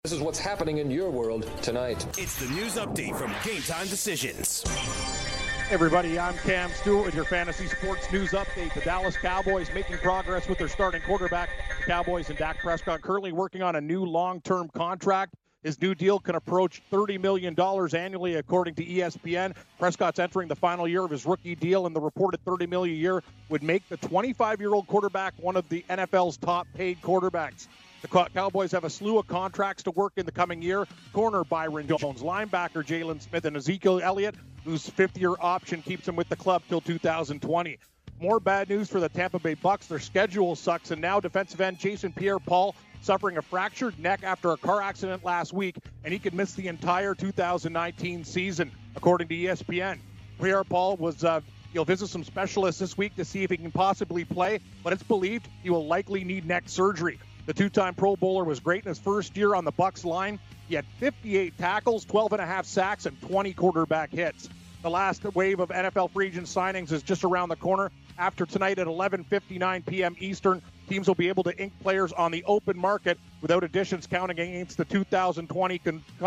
This is what's happening in your world tonight. It's the news update from Game Time Decisions. Hey everybody, I'm Cam Stewart with your fantasy sports news update. The Dallas Cowboys making progress with their starting quarterback. The Cowboys and Dak Prescott currently working on a new long-term contract. His new deal can approach $30 million annually, according to ESPN. Prescott's entering the final year of his rookie deal, and the reported $30 million a year would make the 25-year-old quarterback one of the NFL's top-paid quarterbacks. The Cowboys have a slew of contracts to work in the coming year. Corner Byron Jones, linebacker Jalen Smith, and Ezekiel Elliott, whose fifth-year option keeps him with the club till 2020. More bad news for the Tampa Bay Bucks. Their schedule sucks, and now defensive end Jason Pierre-Paul suffering a fractured neck after a car accident last week, and he could miss the entire 2019 season, according to ESPN. Pierre-Paul he'll visit some specialists this week to see if he can possibly play, but it's believed he will likely need neck surgery. The two-time Pro Bowler was great in his first year on the Bucs line. He had 58 tackles, 12.5 sacks, and 20 quarterback hits. The last wave of NFL free agent signings is just around the corner. After tonight at 11:59 p.m. Eastern, teams will be able to ink players on the open market without additions counting against the 2020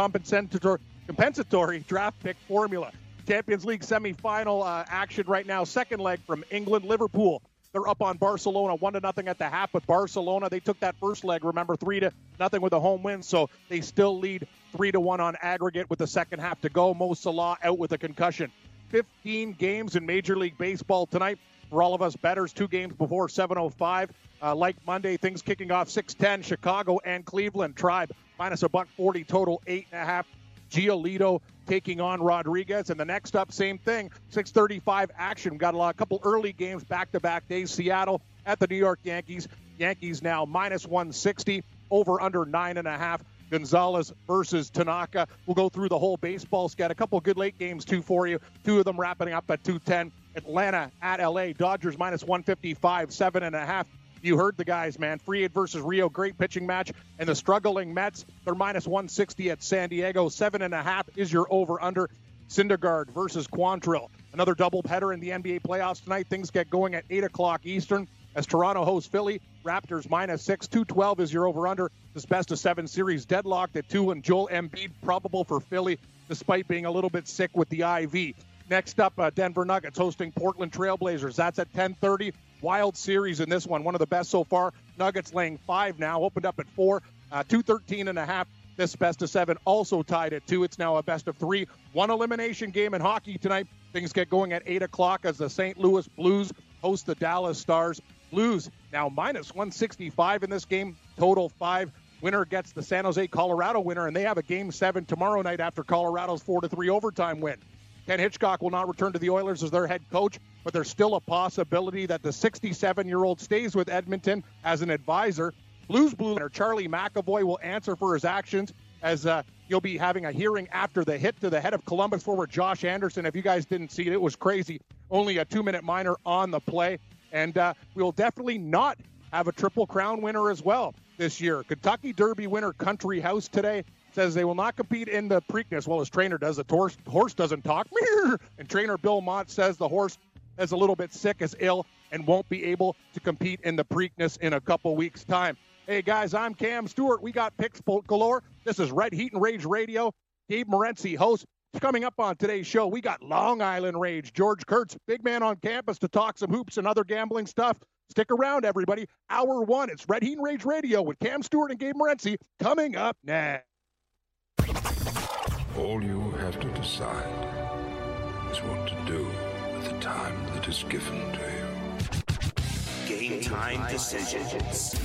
compensatory draft pick formula. Champions League semifinal action right now. Second leg from England, Liverpool. They're up on Barcelona 1-0 at the half, but Barcelona, they took that first leg, remember, 3-0 with a home win, so they still lead 3-1 on aggregate with the second half to go. Mo Salah out with a concussion. 15 games in Major League Baseball tonight for all of us bettors. 2 games before 7:05. Like Monday, things kicking off 6:10, Chicago and Cleveland. Tribe minus $140 total, 8.5. Giolito taking on Rodriguez. And the next up, same thing, 6:35 action. Got a couple early games back-to-back days. Seattle at the New York Yankees. Yankees now minus 160, over under 9.5. Gonzalez versus Tanaka. We'll go through the whole baseball scat. A couple good late games, too, for you. 2 of them wrapping up at 2:10. Atlanta at L.A. Dodgers minus 155, 7.5. You heard the guys, man. Fried versus Rio, great pitching match. And the struggling Mets, they're minus 160 at San Diego. 7.5 is your over-under. Syndergaard versus Quantrill. Another doubleheader in the NBA playoffs tonight. Things get going at 8 o'clock Eastern as Toronto hosts Philly. Raptors minus 6. 212 is your over-under. This best-of-7 series deadlocked at 2, and Joel Embiid probable for Philly despite being a little bit sick with the IV. Next up, Denver Nuggets hosting Portland Trailblazers. That's at 10:30. Wild series in this one of the best so far. Nuggets laying 5 now, opened up at 4, 213.5. This best-of-7 also tied at 2. It's now a best-of-3. One elimination game in hockey tonight. Things get going at 8 o'clock as the St. Louis Blues host the Dallas Stars. Blues now minus 165 in this game, total 5. Winner gets the San Jose Colorado winner, and they have a Game 7 tomorrow night after Colorado's 4-3 overtime win. Ken Hitchcock will not return to the Oilers as their head coach, but there's still a possibility that the 67-year-old stays with Edmonton as an advisor. Blues winner Charlie McAvoy will answer for his actions as he'll be having a hearing after the hit to the head of Columbus forward Josh Anderson. If you guys didn't see it, it was crazy. Only a 2-minute minor on the play. And we'll definitely not have a Triple Crown winner as well this year. Kentucky Derby winner Country House today says they will not compete in the Preakness. Well, his trainer does. The horse doesn't talk. And trainer Bill Mott says the horse is a little bit sick, is ill, and won't be able to compete in the Preakness in a couple weeks' time. Hey, guys, I'm Cam Stewart. We got picks galore. This is Red Heat and Rage Radio. Gabe Morency, host. Coming up on today's show, we got Long Island Rage. George Kurtz, big man on campus to talk some hoops and other gambling stuff. Stick around, everybody. Hour 1, it's Red Heat and Rage Radio with Cam Stewart and Gabe Morency coming up next. All you have to decide is what to do with the time that is given to you. Game Time Decisions.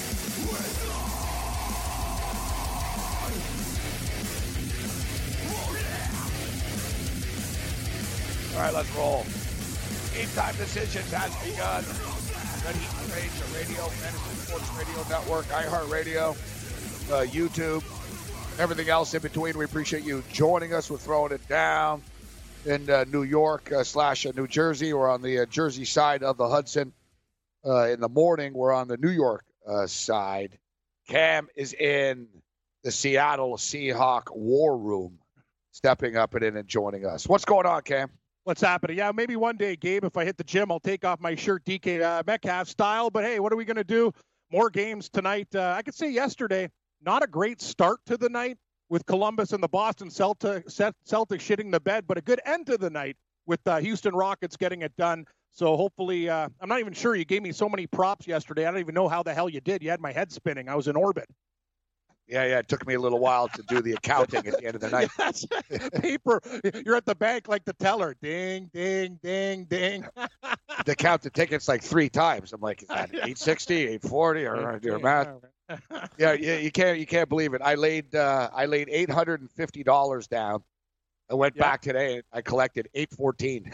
All right, let's roll. Game Time Decisions has begun. Red Heat and Rage, the radio, Fantasy Sports Radio Network, iHeartRadio, YouTube, everything else in between. We appreciate you joining us. We're throwing it down in New York / New Jersey. We're on the Jersey side of the Hudson. In the morning, we're on the New York side. Cam is in the Seattle Seahawk war room, stepping up and joining us. What's going on, Cam? What's happening? Yeah, maybe one day, Gabe, if I hit the gym, I'll take off my shirt DK Metcalf style. But, hey, what are we going to do? More games tonight. I could say yesterday, not a great start to the night with Columbus and the Boston Celtics shitting the bed, but a good end to the night with Houston Rockets getting it done. So hopefully, I'm not even sure. You gave me so many props yesterday. I don't even know how the hell you did. You had my head spinning. I was in orbit. Yeah. It took me a little while to do the accounting at the end of the night. Yes. Paper. You're at the bank like the teller. Ding, ding, ding, ding. To count the tickets like 3 times. I'm like, is that 860, 840, or do your math? Yeah, you can't believe it. I laid $850 down. I went back today and I collected $814.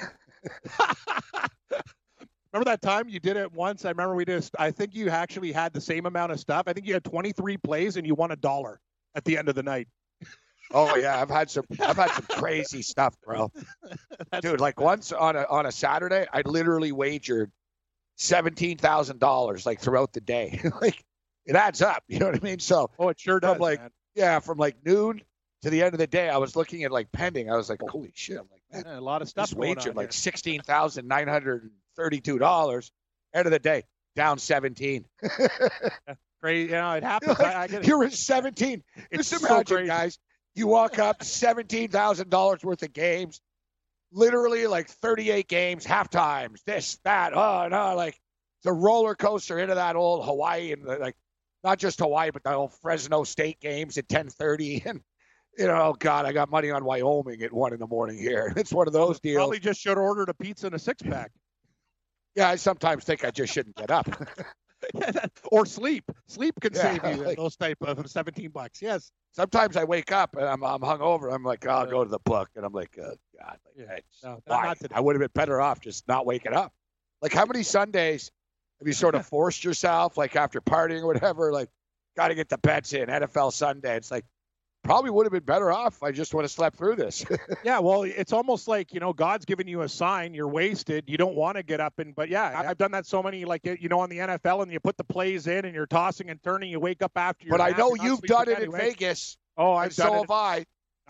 Remember that time you did it once? I remember I think you actually had the same amount of stuff. I think you had 23 plays and you won $1 at the end of the night. Oh yeah, I've had some crazy stuff, bro. Dude, like once on a Saturday, I literally wagered $17,000 like throughout the day. Like it adds up, you know what I mean? So it sure does. From like noon to the end of the day, I was looking at like pending. I was like, holy shit! I'm like, man, a lot of stuff. Just wagered like $16,932. End of the day, down 17. Crazy, it happens. I get it. You're at 17. It's Just so imagine, crazy. guys. You walk up, $17,000 worth of games, literally like 38 games, half times, this, that. Oh no, like it's a roller coaster into that old Hawaii and like not just Hawaii, but the old Fresno State games at 10:30 and. Oh, God, I got money on Wyoming at 1 a.m. here. It's one of those deals. Probably just should have ordered a pizza and a 6-pack. Yeah, I sometimes think I just shouldn't get up. Or sleep. Sleep can save you those type of $17. Yes. Sometimes I wake up and I'm hungover. I'm like, I'll go to the book. And I'm like, God. Why? I would have been better off just not waking up. Like, how many Sundays have you sort of forced yourself, like after partying or whatever, like, got to get the bets in, NFL Sunday. It's like, probably would have been better off. I just would have slept through this. Yeah, well, it's almost like, God's giving you a sign. You're wasted. You don't want to get up. But I've done that so many, like, on the NFL, and you put the plays in and you're tossing and turning. You wake up after your But nap, I know you've done it in Vegas. Oh, I've done it. So have I.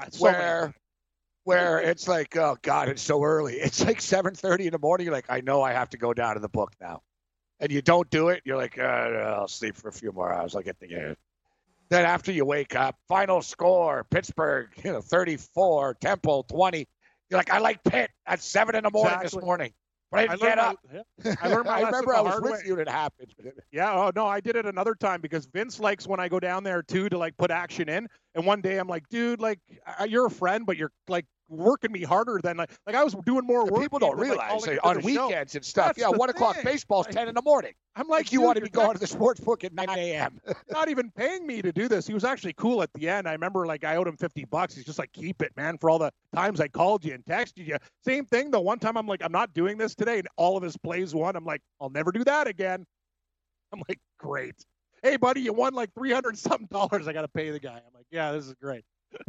Where it's like, oh, God, it's so early. It's like 7:30 in the morning. You're like, I know I have to go down to the book now. And you don't do it. You're like, I'll sleep for a few more hours. I'll get the game. Then after you wake up, final score, Pittsburgh, 34, Temple, 20. You're like, I like Pitt at 7 a.m. this morning. But I didn't get up. I learned my I remember I was with way. you when it happened. Yeah, oh, no, I did it another time because Vince likes when I go down there, too, to, like, put action in. And one day I'm like, dude, like, you're a friend, but you're, like, working me harder than, like I was doing more work. People don't realize on weekends and stuff. That's 1 o'clock baseball's 10 in the morning. I'm like, you want to be going to the sports book at 9 a.m. Not even paying me to do this. He was actually cool at the end. I remember, like, I owed him $50. He's just like, keep it, man, for all the times I called you and texted you. Same thing, though. One time I'm like, I'm not doing this today, and all of his plays won. I'm like, I'll never do that again. I'm like, great. Hey, buddy, you won like $300-something. I got to pay the guy. I'm like, yeah, this is great.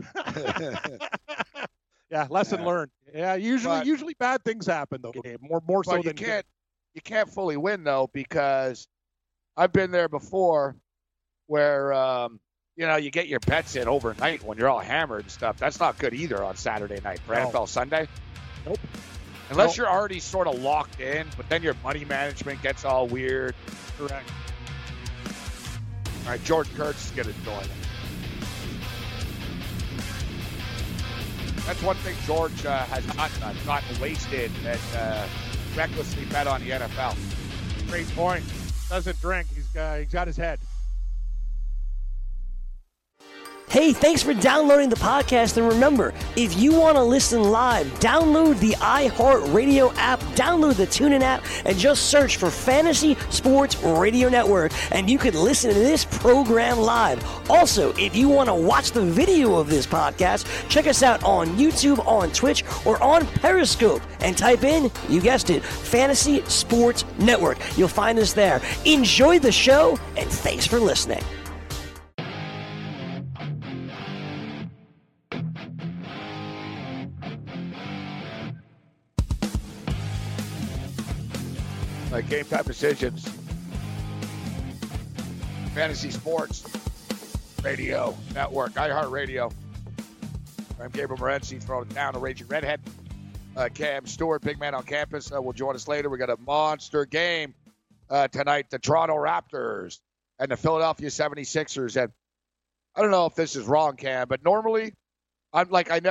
Yeah, lesson learned. Yeah, usually bad things happen though. More so than you can't fully win though, because I've been there before, where you get your bets in overnight when you're all hammered and stuff. That's not good either on Saturday night for NFL Sunday. Nope. Unless you're already sort of locked in, but then your money management gets all weird. Correct. All right, Jordan Kurtz is going to join us. That's one thing George has not done, gotten wasted and recklessly bet on the NFL. Great point. Doesn't drink. He's got his head. Hey, thanks for downloading the podcast. And remember, if you want to listen live, download the iHeartRadio app, download the TuneIn app, and just search for Fantasy Sports Radio Network, and you can listen to this program live. Also, if you want to watch the video of this podcast, check us out on YouTube, on Twitch, or on Periscope, and type in, you guessed it, Fantasy Sports Network. You'll find us there. Enjoy the show, and thanks for listening. Game Time Decisions, Fantasy Sports Radio Network, iHeartRadio. I'm Gabriel Morency, throwing it down to Raging Redhead. Cam Stewart, big man on campus, will join us later. We got a monster game tonight. The Toronto Raptors and the Philadelphia 76ers. And I don't know if this is wrong, Cam, but normally I'm like I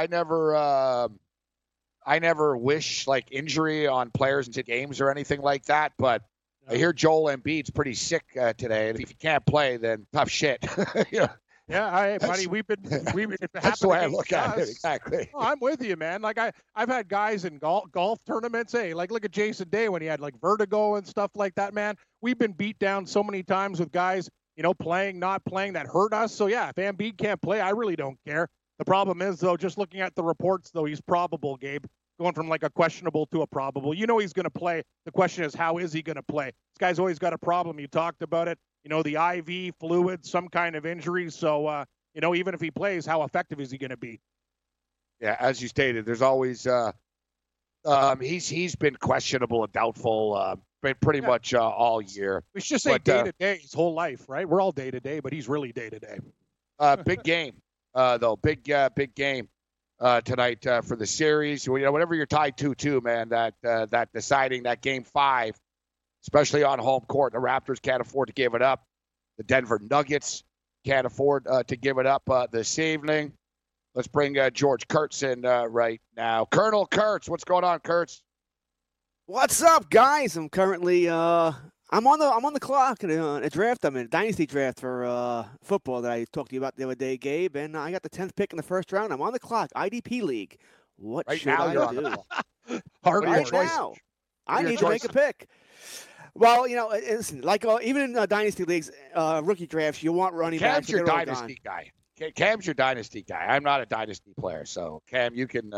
never wish like injury on players into games or anything like that. But I hear Joel Embiid's pretty sick today, and if he can't play, then tough shit. Yeah. Yeah, buddy, we've been That's the way I look at it. Exactly. Oh, I'm with you, man. Like I've had guys in golf tournaments. Hey, like look at Jason Day when he had like vertigo and stuff like that, man. We've been beat down so many times with guys, playing, not playing, that hurt us. So yeah, if Embiid can't play, I really don't care. The problem is though, just looking at the reports though, he's probable, Gabe. Going from like a questionable to a probable. He's going to play. The question is, how is he going to play? This guy's always got a problem. You talked about it. The IV fluid, some kind of injury. So, even if he plays, how effective is he going to be? Yeah, as you stated, there's always he's been questionable and doubtful pretty much all year. We should say day to day his whole life, right? We're all day to day, but he's really day to day. Big game, though. Big game tonight for the series. Whatever you're tied to, man, that deciding that game 5. Especially on home court. The Raptors can't afford to give it up. The Denver Nuggets can't afford to give it up this evening. Let's bring George Kurtz in right now. Colonel Kurtz, what's going on, Kurtz? What's up, guys? I'm currently I'm on the clock in a draft. I'm in a dynasty draft for football that I talked to you about the other day, Gabe. And I got the 10th pick in the first round. I'm on the clock. IDP league. What right should now, I do? Right now, I need to make a pick. Well, listen, like even in dynasty leagues, rookie drafts, you want running backs. Cam's your dynasty guy. Cam's your dynasty guy. I'm not a dynasty player, so Cam, you can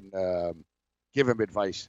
give him advice.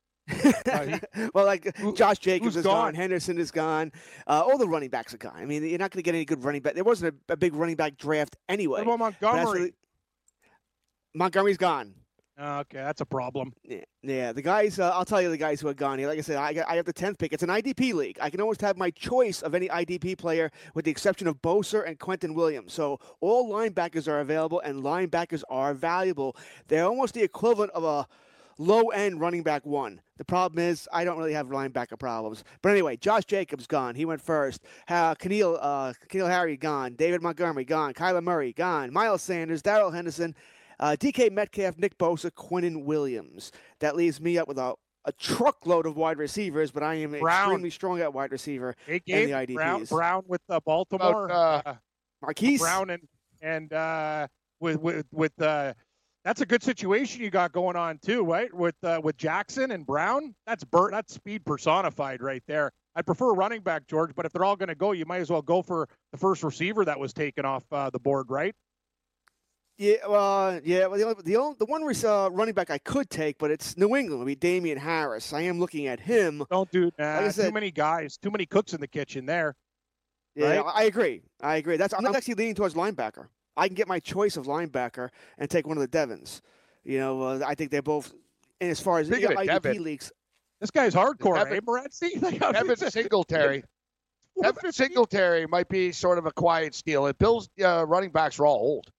Well, like Josh Jacobs is gone? gone, Henderson is gone, all the running backs are gone. I mean, you're not going to get any good running back. There wasn't a big running back draft anyway. What about Montgomery? Montgomery's gone. Okay, that's a problem. Yeah. The guys, I'll tell you the guys who are gone here. Like I said, I have the 10th pick. It's an IDP league. I can almost have my choice of any IDP player with the exception of Bosa and Quentin Williams. So all linebackers are available, and linebackers are valuable. They're almost the equivalent of a low-end running back 1. The problem is I don't really have linebacker problems. But anyway, Josh Jacobs gone. He went first. N'Keal Harry gone. David Montgomery gone. Kyler Murray gone. Miles Sanders, Darrell Henderson, DK Metcalf, Nick Bosa, Quinnen Williams. That leaves me up with a truckload of wide receivers, but I am extremely strong at wide receiver in the IDPs. Brown with Baltimore. Marquise. Brown and with that's a good situation you got going on too, right? With Jackson and Brown. That's speed personified right there. I'd prefer running back, George, but if they're all going to go, you might as well go for the first receiver that was taken off the board, right? Yeah, well, the one running back I could take, but it's New England. Would be Damian Harris. I am looking at him. Don't do that. Like too many guys, too many cooks in the kitchen there. Yeah, right? I agree. I'm actually leaning towards linebacker. I can get my choice of linebacker and take one of the Devons. I think they're both. And as far as IDP Devin, leagues, this guy's hardcore, eh, Morency? Devin Singletary. Devin Singletary might be sort of a quiet steal. And Bill's running backs are all old.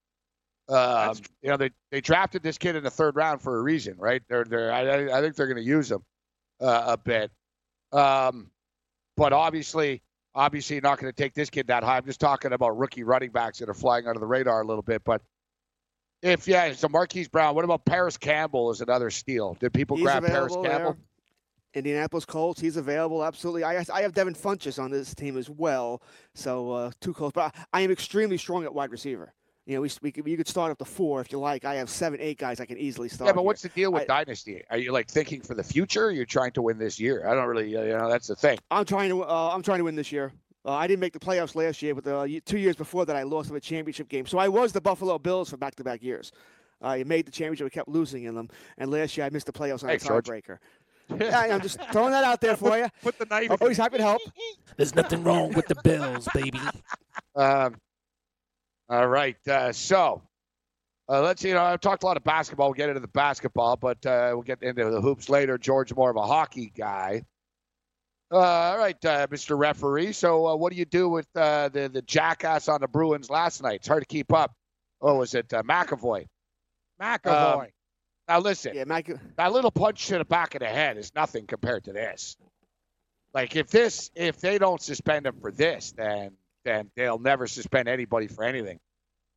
They drafted this kid in the 3rd round for a reason, right? I think they're going to use him a bit. But obviously you're not going to take this kid that high. I'm just talking about rookie running backs that are flying under the radar a little bit. But so Marquise Brown. What about Paris Campbell is another steal? Did people grab Paris Campbell? There. Indianapolis Colts, he's available, absolutely. I have Devin Funchess on this team as well, so too close. But I am extremely strong at wide receiver. You could start up to 4 if you like. I have 7, 8 guys I can easily start. Yeah, but what's the deal with Dynasty? Are you thinking for the future? Or you're trying to win this year. I don't really, that's the thing. I'm trying to win this year. I didn't make the playoffs last year, but 2 years before that, I lost in a championship game. So I was the Buffalo Bills for back-to-back years. I made the championship, I kept losing in them, and last year I missed the playoffs on a tiebreaker. Yeah, I'm just throwing that out there for you. Put the knife. Always happy to help. There's nothing wrong with the Bills, baby. All right, so. Let's I've talked a lot of basketball. We'll get into the basketball, but we'll get into the hoops later. George, more of a hockey guy. All right, Mr. Referee. So what do you do with the jackass on the Bruins last night? It's hard to keep up. Oh, was it McAvoy? McAvoy. Now listen, that little punch to the back of the head is nothing compared to this. Like if they don't suspend him for this, then they'll never suspend anybody for anything.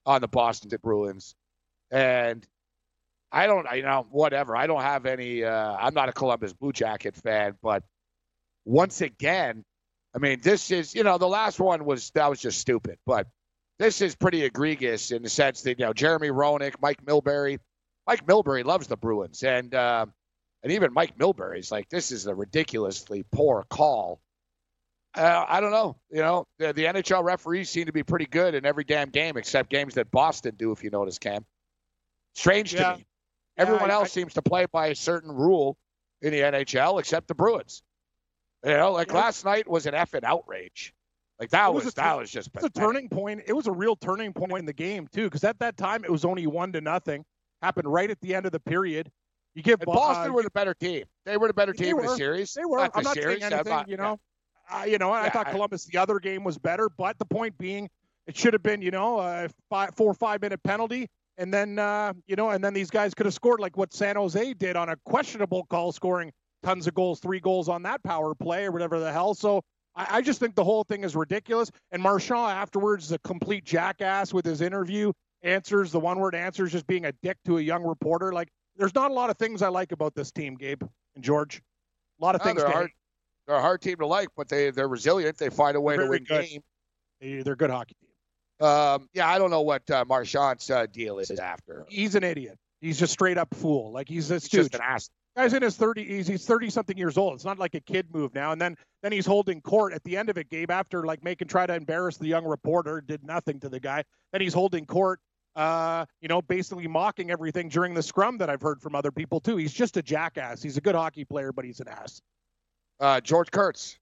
on the Boston Bruins. And I don't, whatever. I don't have any, I'm not a Columbus Blue Jacket fan, but once again, I mean, this is, the last one was just stupid, but this is pretty egregious in the sense that, Jeremy Roenick, Mike Milbury loves the Bruins. And even Mike Milbury's like, this is a ridiculously poor call. I don't know. The NHL referees seem to be pretty good in every damn game except games that Boston do, if you notice, Cam. Strange to me. Everyone else seems to play by a certain rule in the NHL except the Bruins. Last night was an effing outrage. Like that was just a turning point. It was a real turning point in the game too, because at that time it was only 1-0. Happened right at the end of the period. You give Boston were the better team. They were the better team in the series. They were. I'm not saying anything. I thought Columbus the other game was better, but the point being, it should have been a 4 or 5 minute penalty. And then, and then these guys could have scored like what San Jose did on a questionable call, scoring tons of goals, 3 goals on that power play or whatever the hell. So I just think the whole thing is ridiculous. And Marchand afterwards is a complete jackass with his interview answers, the one-word answers, just being a dick to a young reporter. Like, there's not a lot of things I like about this team, Gabe and George. A lot of things. They're a hard team to like, but they're resilient. They find a way to win games. They're a good hockey team. I don't know what Marchand's deal is after. He's an idiot. He's just straight up fool. Like he's just an ass. Guy's in his 30s. He's 30-something years old. It's not like a kid move now. And then he's holding court at the end of it, Gabe, after like try to embarrass the young reporter, did nothing to the guy. Then he's holding court, basically mocking everything during the scrum that I've heard from other people too. He's just a jackass. He's a good hockey player, but he's an ass. George Kurtz.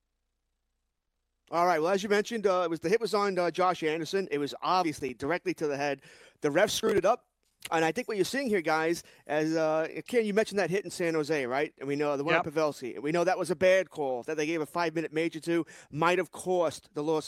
All right. Well, as you mentioned, the hit was on Josh Anderson. It was obviously directly to the head. The ref screwed it up. And I think what you're seeing here, guys, as Ken, you mentioned that hit in San Jose, right? And we know the one at Pavelski. And we know that was a bad call that they gave a 5-minute major to. Might have cost the Las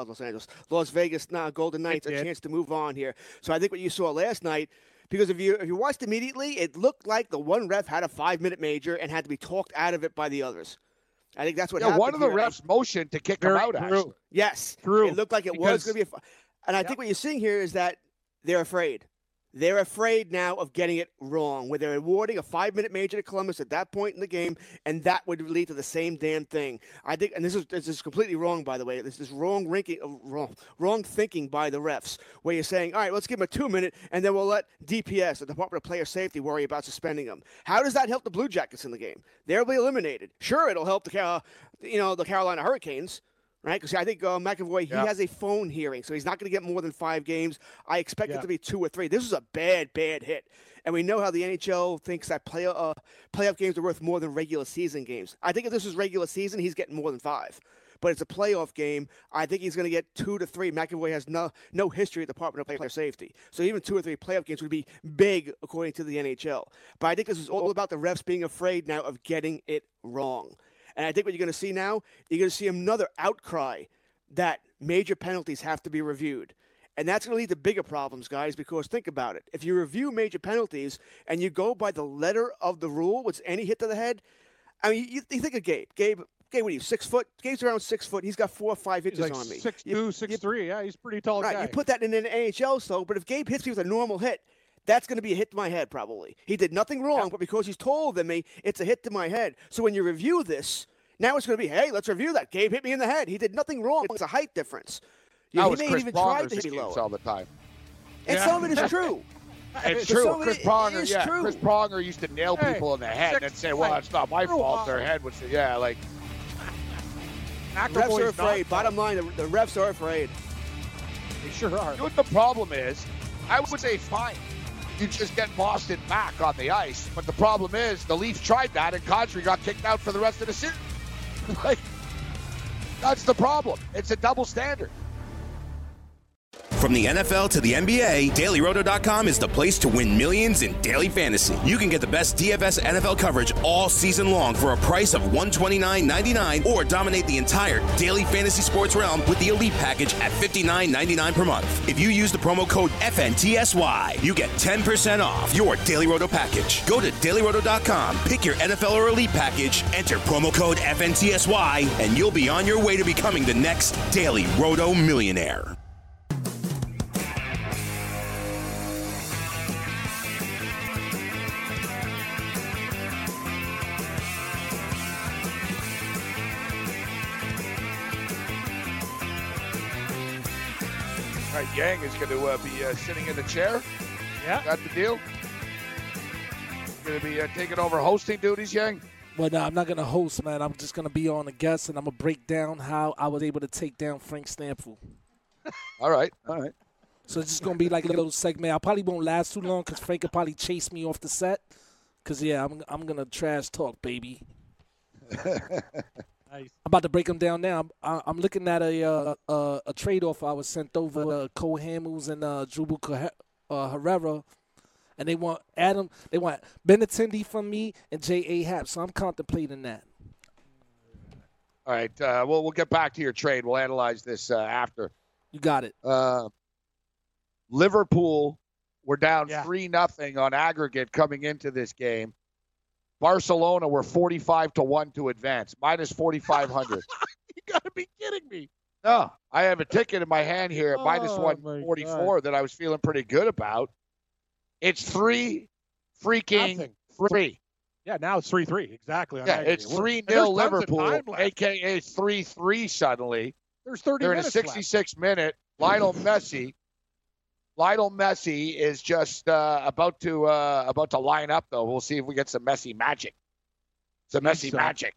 Vegas Golden Knights a chance to move on here. So I think what you saw last night, because if you watched immediately, it looked like the one ref had a 5-minute major and had to be talked out of it by the others. I think that's what happened. One of the refs motioned to kick him out, actually. Yes. True. It looked like it was going to be and I think what you're seeing here is that they're afraid. They're afraid now of getting it wrong, where they're awarding a 5-minute major to Columbus at that point in the game, and that would lead to the same damn thing. I think, and this is completely wrong, by the way. This is wrong thinking by the refs, where you're saying, all right, let's give him a 2-minute, and then we'll let DPS, the Department of Player Safety, worry about suspending him. How does that help the Blue Jackets in the game? They'll be eliminated. Sure, it'll help the Carolina Hurricanes. Right, because I think McAvoy, he has a phone hearing, so he's not going to get more than 5 games. I expect it to be 2 or 3. This is a bad hit. And we know how the NHL thinks that playoff games are worth more than regular season games. I think if this was regular season, he's getting more than 5. But it's a playoff game. I think he's going to get 2 to 3. McAvoy has no history at the Department of Player Safety. So even 2 or 3 playoff games would be big, according to the NHL. But I think this is all about the refs being afraid now of getting it wrong. And I think what you're going to see now, you're going to see another outcry that major penalties have to be reviewed. And that's going to lead to bigger problems, guys, because think about it. If you review major penalties and you go by the letter of the rule, what's any hit to the head, I mean, you think of Gabe. Gabe, what are you, 6 foot? Gabe's around 6 foot. He's got 4 or 5 inches like on me. 6'2", 6'3". Yeah, he's a pretty tall guy. You put that in an NHL, so, but if Gabe hits me with a normal hit, that's going to be a hit to my head, probably. He did nothing wrong, but because he's taller than me, it's a hit to my head. So when you review this, now it's going to be, hey, let's review that. Gabe hit me in the head. He did nothing wrong. It's a height difference. He may even try to hit me lower. All the time. And some of it is true. It's true. Chris Pronger used to nail people in the head and say, well, it's not my fault. Their head was, like. Refs are afraid. Bottom line, the refs are afraid. They sure are. You know what the problem is? I would say fine. You just get Boston back on the ice. But the problem is the Leafs tried that and Kadri got kicked out for the rest of the season. That's the problem. It's a double standard. From the NFL to the NBA, DailyRoto.com is the place to win millions in daily fantasy. You can get the best DFS NFL coverage all season long for a price of $129.99 or dominate the entire daily fantasy sports realm with the Elite Package at $59.99 per month. If you use the promo code FNTSY, you get 10% off your Daily Roto package. Go to DailyRoto.com, pick your NFL or Elite Package, enter promo code FNTSY, and you'll be on your way to becoming the next Daily Roto millionaire. All right, Yang is going to be sitting in the chair. Yeah. Is that the deal? Going to be taking over hosting duties, Yang? Well, no, I'm not going to host, man. I'm just going to be on a guest, and I'm going to break down how I was able to take down Frank Stanfield. All right. So it's just going to be like a little segment. I probably won't last too long because Frank will probably chase me off the set. Because, yeah, I'm going to trash talk, baby. Nice. I'm about to break them down now. I'm looking at a trade offer I was sent over Cole Hamels and Drupal Herrera, and they want Benintendi from me and J.A. Happ. So I'm contemplating that. All right. We'll get back to your trade. We'll analyze this after. You got it. Liverpool were down 3-0 on aggregate coming into this game. Barcelona were 45-1 to advance, minus 4,500. You got to be kidding me. No, I have a ticket in my hand here at minus 144 that I was feeling pretty good about. It's 3 freaking 3. Yeah, now it's 3-3. Exactly. Yeah, it's 3-0 Liverpool, a.k.a. it's 3-3 suddenly. There's 30 They're in a minutes 66-minute. Lionel Messi is just about to line up, though. We'll see if we get some Messi magic. Some Messi magic.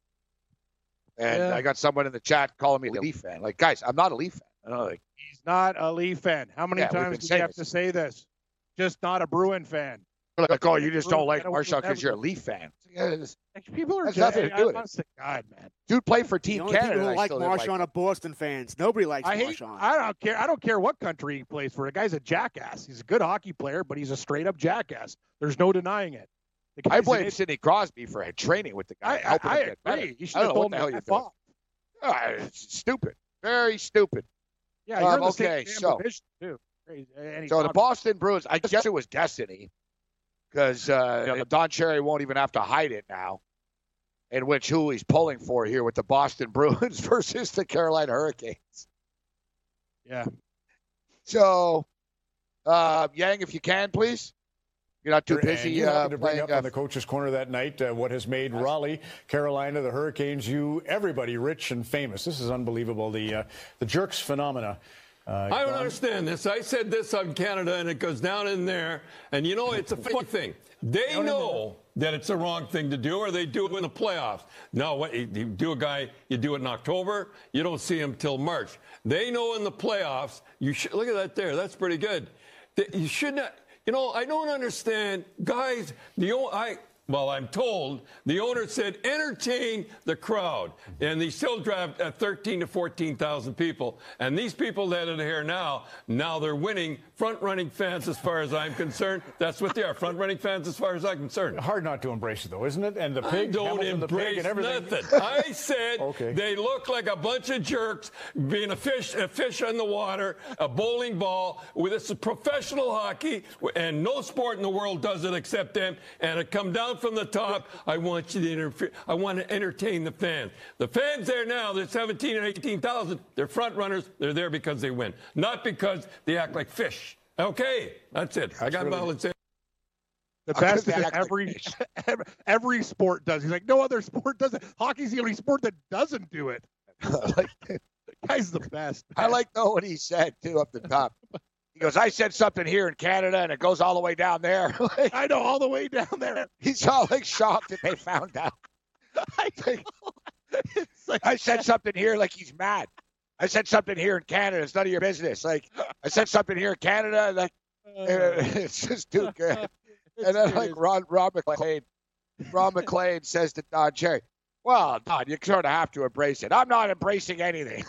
And I got someone in the chat calling me a Leaf fan. Like, guys, I'm not a Leaf fan. He's not a Leaf fan. How many times do you have to say this? Just not a Bruin fan. Like, oh, you just don't like Marshall because you're a Leaf fan. People are has nothing to do with it. God, man. Dude played for Team The only Canada. people who like Marchand are Boston fans. Nobody likes Marchand. I don't care what country he plays for. The guy's a jackass. He's a good hockey player, but he's a straight-up jackass. There's no denying it. I blame Sidney Crosby for training with the guy. I agree. You should have told him to fuck. It's stupid. Very stupid. Yeah, you're in the okay, same division, too. So the Boston Bruins, I guess it was destiny because Don Cherry won't even have to hide it now, in which who he's pulling for here with the Boston Bruins versus the Carolina Hurricanes. Yeah. So, Yang, if you can, please. You're not too busy to bring up on the Coach's Corner that night what has made Raleigh, Carolina, the Hurricanes, everybody rich and famous. This is unbelievable. The Jerks phenomena. I don't understand this. I said this on Canada, and it goes down in there. And, it's a funny thing. They know that it's the wrong thing to do, or they do it in the playoffs. No, what you do you do it in October. You don't see them till March. They know in the playoffs. Look at that there. That's pretty good. You should not. I don't understand, guys. I'm told the owner said entertain the crowd, and they still drive 13 to 14,000 people. And these people that are here now they're winning, front-running fans as far as I'm concerned. That's what they are, front-running fans as far as I'm concerned. Hard not to embrace it, though, isn't it? And the pig, I don't embrace nothing. I said They look like a bunch of jerks being a fish in the water, a bowling ball. This is professional hockey, and no sport in the world does it except them. And it come down from the top. I want you to interfere. I want to entertain the fans. The fans there now, they're 17 and 18,000. They're front runners. They're there because they win, not because they act like fish. Okay, that's it. I got about to say. The best is every sport does. He's like, no other sport does it. Hockey's the only sport that doesn't do it. The guy's the best. I like what he said, too, up the top. He goes, I said something here in Canada, and it goes all the way down there. I know, all the way down there. He's all shocked that they found out. I said something here like he's mad. I said something here in Canada. It's none of your business. I said something here in Canada. It's just too good. And then Ron McLean says to Don Cherry, well, Don, you sort of have to embrace it. I'm not embracing anything.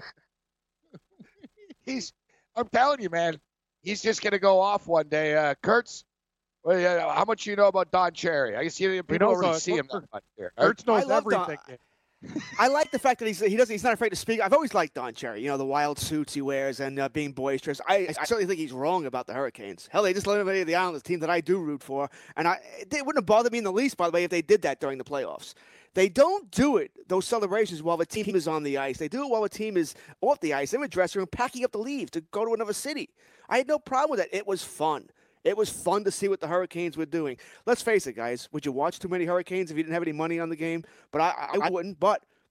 I'm telling you, man, he's just going to go off one day. Kurtz, how much you know about Don Cherry? I guess people don't really see him that much here. Kurtz knows everything. I like the fact that he's not afraid to speak. I've always liked Don Cherry, the wild suits he wears and being boisterous. I certainly think he's wrong about the Hurricanes. Hell, they just eliminated the Islanders, team that I do root for, and they wouldn't have bothered me in the least, by the way, if they did that during the playoffs. They don't do it, those celebrations, while the team is on the ice. They do it while the team is off the ice. They're in the dressing room packing up to leave to go to another city. I had no problem with that. It was fun. It was fun to see what the Hurricanes were doing. Let's face it, guys. Would you watch too many Hurricanes if you didn't have any money on the game? But I wouldn't. But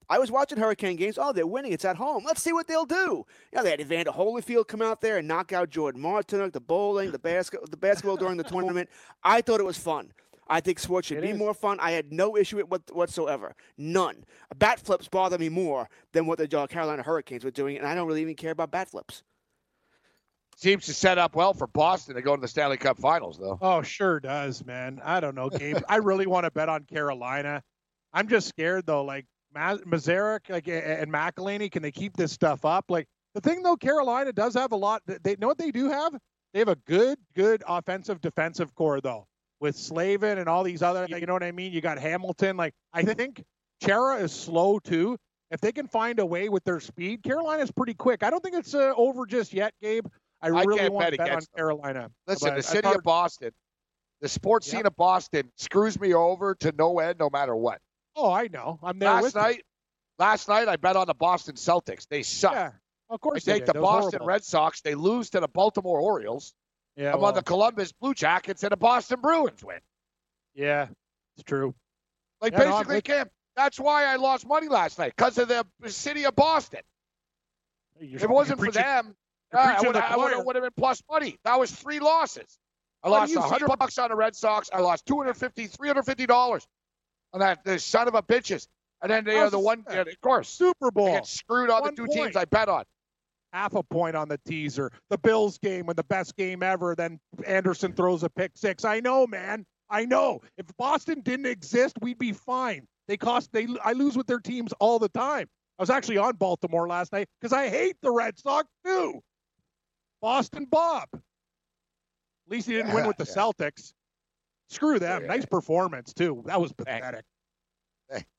I was watching Hurricane games. Oh, they're winning. It's at home. Let's see what they'll do. They had Evander Holyfield come out there and knock out Jordan Martinook, the bowling, the basketball during the tournament. I thought it was fun. I think sports should be more fun. I had no issue with it whatsoever. None. Bat flips bother me more than what the Carolina Hurricanes were doing, and I don't really even care about bat flips. Seems to set up well for Boston to go to the Stanley Cup Finals, though. Oh, sure does, man. I don't know, Gabe. I really want to bet on Carolina. I'm just scared, though. Like, Mazarek and McElhinney, can they keep this stuff up? Like, the thing, though, Carolina does have a lot. They know what they do have? They have a good offensive defensive core, though, with Slavin and all these other, you know what I mean? You got Hamilton. Like, I think Chara is slow, too. If they can find a way with their speed, Carolina's pretty quick. I don't think it's over just yet, Gabe. I really want to bet on Carolina. Listen, the city of Boston, the sports scene of Boston screws me over to no end no matter what. Oh, I know. I'm there Last night, I bet on the Boston Celtics. They suck. Yeah, of course I take the Boston Red Sox. They lose to the Baltimore Orioles. Yeah, I'm on the Columbus Blue Jackets, and the Boston Bruins win. Yeah, it's true. Basically, Kim, that's why I lost money last night, because of the city of Boston. If it wasn't for them, I would have been plus money. That was 3 losses. I lost $100 on the Red Sox. I lost $350 on that the son of a bitches. And then the one, of course, Super Bowl. I get screwed on the 2 teams I bet on. Half a point on the teaser. The Bills game, when the best game ever, then Anderson throws a pick 6. I know, man. I know. If Boston didn't exist, we'd be fine. I lose with their teams all the time. I was actually on Baltimore last night because I hate the Red Sox too. Boston Bob. At least he didn't win with the Celtics. Screw them. Nice performance too. That was pathetic. Thanks.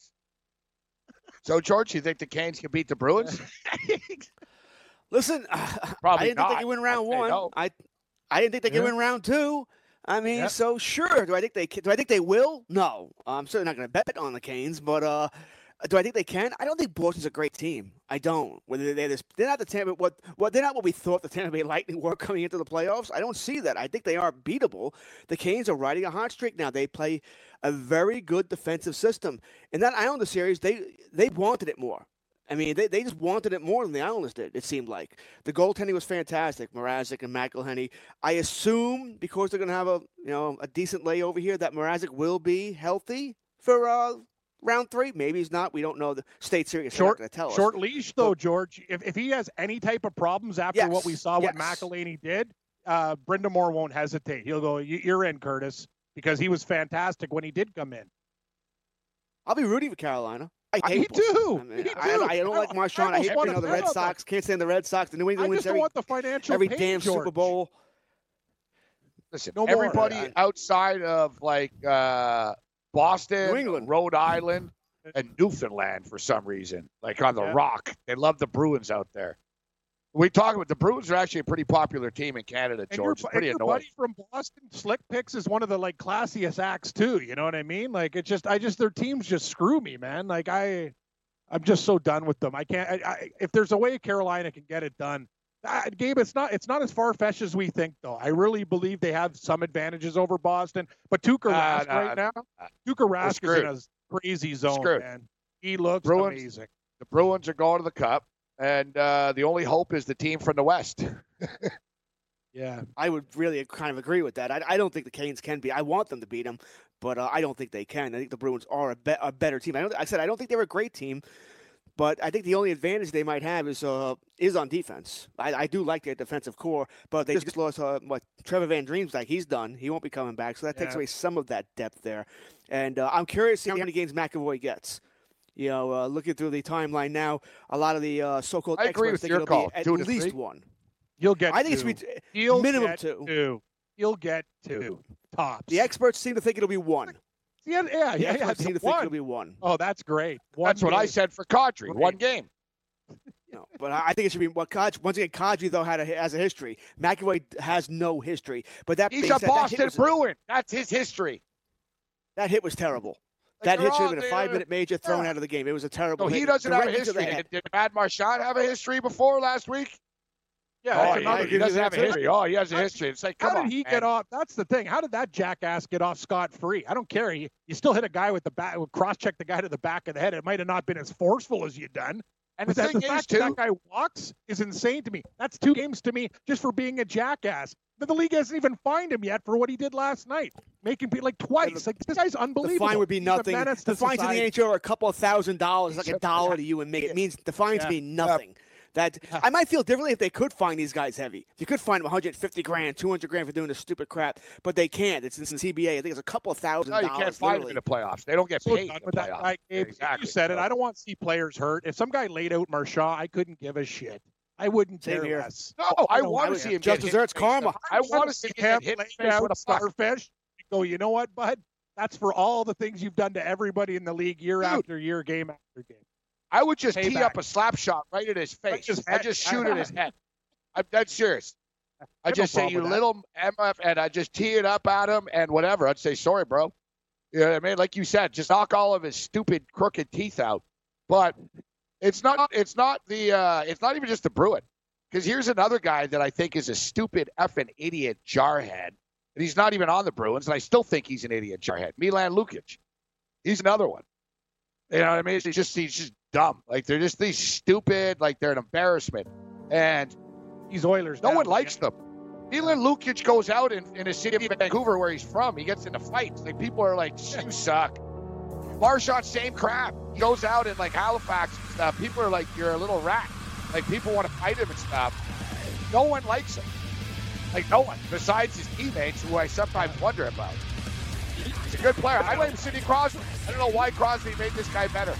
So, George, you think the Canes can beat the Bruins? Listen, Probably I didn't think they could win round 1. No. I didn't think they could win round 2. I mean, so sure. Do I think they will? No. I'm certainly not going to bet on the Canes, but do I think they can? I don't think Boston's a great team. I don't. Whether they're not the Tampa, they're not what we thought the Tampa Bay Lightning were coming into the playoffs. I don't see that. I think they are beatable. The Canes are riding a hot streak now. They play a very good defensive system. In that Islander series, they wanted it more. I mean, they just wanted it more than the Islanders did, it seemed like. The goaltending was fantastic, Mrazek and McElhinney. I assume because they're going to have a decent layover here that Mrazek will be healthy for round 3. Maybe he's not. We don't know. The state series is not going to tell us. Short leash, though, George. If he has any type of problems after what we saw what McElhinney did, Brind'Amour won't hesitate. He'll go, you're in, Curtis, because he was fantastic when he did come in. I'll be rooting for Carolina. I hate Me too. I don't like Marchand. I hate the Red Sox. Can't stand the Red Sox. The New England wins every damn George. Super Bowl. Listen, everybody outside of Boston, New England, Rhode Island, and Newfoundland for some reason, like on the Rock, they love the Bruins out there. We talk about the Bruins are actually a pretty popular team in Canada, George. It's pretty annoying. Buddy from Boston, Slick Picks, is one of the classiest acts too. You know what I mean? Like their teams just screw me, man. Like I'm just so done with them. I can't. If there's a way Carolina can get it done, Gabe, it's not as far-fetched as we think, though. I really believe they have some advantages over Boston. But Tuukka Rask now, Tuukka Rask is in a crazy zone, man. He looks amazing. The Bruins are going to the Cup. And the only hope is the team from the West. Yeah, I would really kind of agree with that. I don't think the Canes can be. I want them to beat them, but I don't think they can. I think the Bruins are a better team. I don't think they're a great team, but I think the only advantage they might have is on defense. I do like their defensive core, but they just lost Trevor Van Dream's like he's done. He won't be coming back, so that takes away some of that depth there. And I'm curious to see how many games McAvoy gets. Looking through the timeline now, a lot of the so-called experts think it'll be at least 1. You'll get 2. I think it's minimum 2. You'll get 2 tops. The experts seem to think it'll be 1. Yeah. The experts seem to think it'll be 1. Oh, that's great. That's what I said for Kadri. 1 game. But I think it should be Kadri. Once again, Kadri though has a history. McAvoy has no history. But he's a Boston Bruin. That's his history. That hit was terrible. That hit should have been a 5-minute major thrown out of the game. It was a terrible hit. He doesn't have a history. Did Matt Marchand have a history before last week? Yeah, he doesn't have a history. Oh, he has a history. It's like, come on. How did he get off? That's the thing. How did that jackass get off scot-free? I don't care. You still hit a guy with the back, cross-check the guy to the back of the head. It might have not been as forceful as you'd done. And but the thing fact that guy walks is insane to me. That's 2 games to me just for being a jackass. But the league hasn't even fined him yet for what he did last night, making people like twice. Like, this guy's unbelievable. The fine would be nothing. The fines in the NHL are a couple of $1,000, like $1 to you, and it means the fines mean nothing. That I might feel differently if they could fine these guys heavy. You could fine them $150,000, $200,000 for doing this stupid crap, but they can't. It's in CBA. I think it's a couple of $1,000. No, you can't fine them in the playoffs. They don't get paid in the playoffs. Exactly. You said it. I don't want to see players hurt. If some guy laid out Marchand, I couldn't give a shit. I wouldn't care less. No, I want to see him just desserts karma. I want to see him hit out with a starfish. Go, you know what, bud? That's for all the things you've done to everybody in the league year after year, game after game. I would just tee up a slap shot right at his face. I just shoot at his head. I'm dead serious. I just say, you little MF, and I just tee it up at him and whatever. I'd say, sorry, bro. You know what I mean? Like you said, just knock all of his stupid, crooked teeth out. But it's not even just the Bruin. Because here's another guy that I think is a stupid effing idiot jarhead. And he's not even on the Bruins, and I still think he's an idiot jarhead. Milan Lucic. He's another one. You know what I mean? He's just dumb. Like, they're just these stupid, like, they're an embarrassment. And these Oilers. No one likes them. Milan Lucic goes out in a city of Vancouver where he's from. He gets into fights. Like, people are like, you suck. Marchand, same crap. He goes out in, like, Halifax and stuff. People are like, you're a little rat. Like, people want to fight him and stuff. No one likes him. Like, no one. Besides his teammates, who I sometimes wonder about. He's a good player. I blame Sidney Crosby. I don't know why Crosby made this guy better.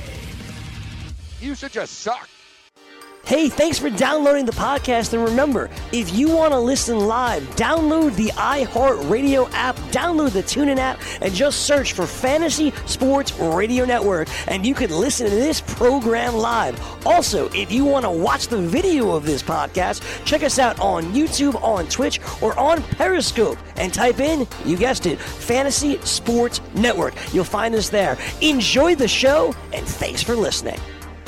He used to just suck. Hey, thanks for downloading the podcast. And remember, if you want to listen live, download the iHeartRadio app, download the TuneIn app, and just search for Fantasy Sports Radio Network, and you can listen to this program live. Also, if you want to watch the video of this podcast, check us out on YouTube, on Twitch, or on Periscope, and type in, you guessed it, Fantasy Sports Network. You'll find us there. Enjoy the show, and thanks for listening.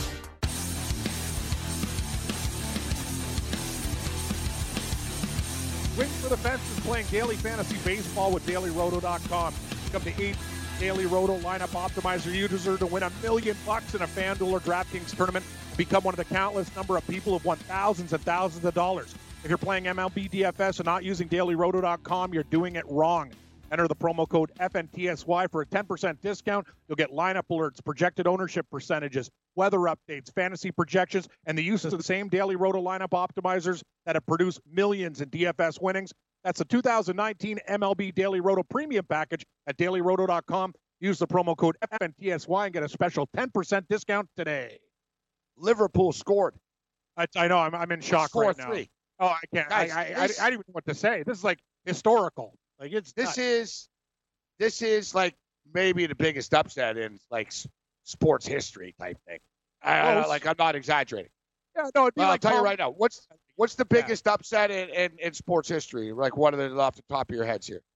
Swing for the fences, playing daily fantasy baseball with DailyRoto.com. Become the 8th Daily Roto lineup optimizer user to win $1 million in a FanDuel or DraftKings tournament. Become one of the countless number of people who've won thousands and thousands of dollars. If you're playing MLB DFS and not using DailyRoto.com, you're doing it wrong. Enter the promo code FNTSY for a 10% discount. You'll get lineup alerts, projected ownership percentages, weather updates, fantasy projections, and the use of the same Daily Roto lineup optimizers that have produced millions in DFS winnings. That's the 2019 MLB Daily Roto Premium Package at DailyRoto.com. Use the promo code FNTSY and get a special 10% discount today. Liverpool scored. I know. I'm in shock right now. 4-3. Oh, I can't. Guys, I don't even know what to say. This is like historical. Like this is like maybe the biggest upset in like sports history type thing. I'm not exaggerating. Yeah, no. I'll tell you right now. What's the biggest upset in sports history? Like one of them off the top of your heads here.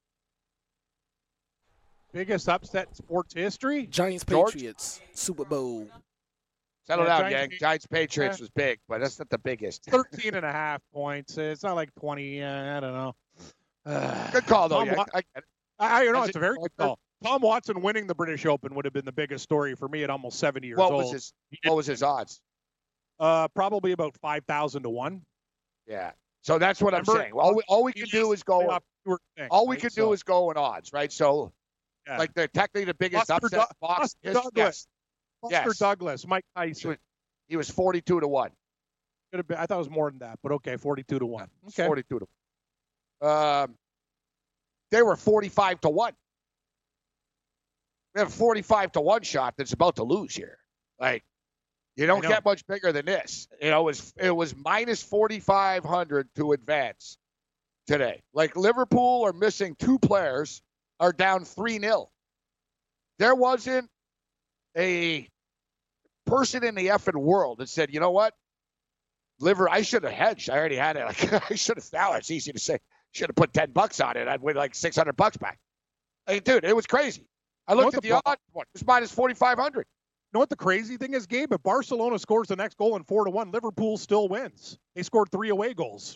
Biggest upset in sports history? Giants Patriots Super Bowl. Settle down, gang. Giants Patriots was big, but that's not the biggest. 13.5 points. It's not like 20. I don't know. Good call, though. I know it's a very good call. Tom Watson winning the British Open would have been the biggest story for me at almost 70 years old. What was his odds? Probably about 5,000 to 1. Yeah. So that's what I'm saying. All we can do is go. All we can do is go in odds, right? So, like they're technically the biggest upset box. Buster Douglas, Mike Tyson. He was 42 to 1. I thought it was more than that, but okay, 42 to 1. Okay. 42 to 1. They were 45 to 1. We have a 45 to 1 shot that's about to lose here. Like, you don't get much bigger than this. You know, it was minus 4,500 to advance today. Like, Liverpool are missing 2 players, are down 3-0. There wasn't a person in the effing world that said, you know what? I should have hedged. I already had it. Like, I should have. Now it's easy to say. Should have put $10 on it. I'd win like $600 back. Like, dude, it was crazy. I looked at the odds. It was minus 4,500. know what the crazy thing is, Gabe? If Barcelona scores the next goal in 4-1, Liverpool still wins. They scored 3 away goals.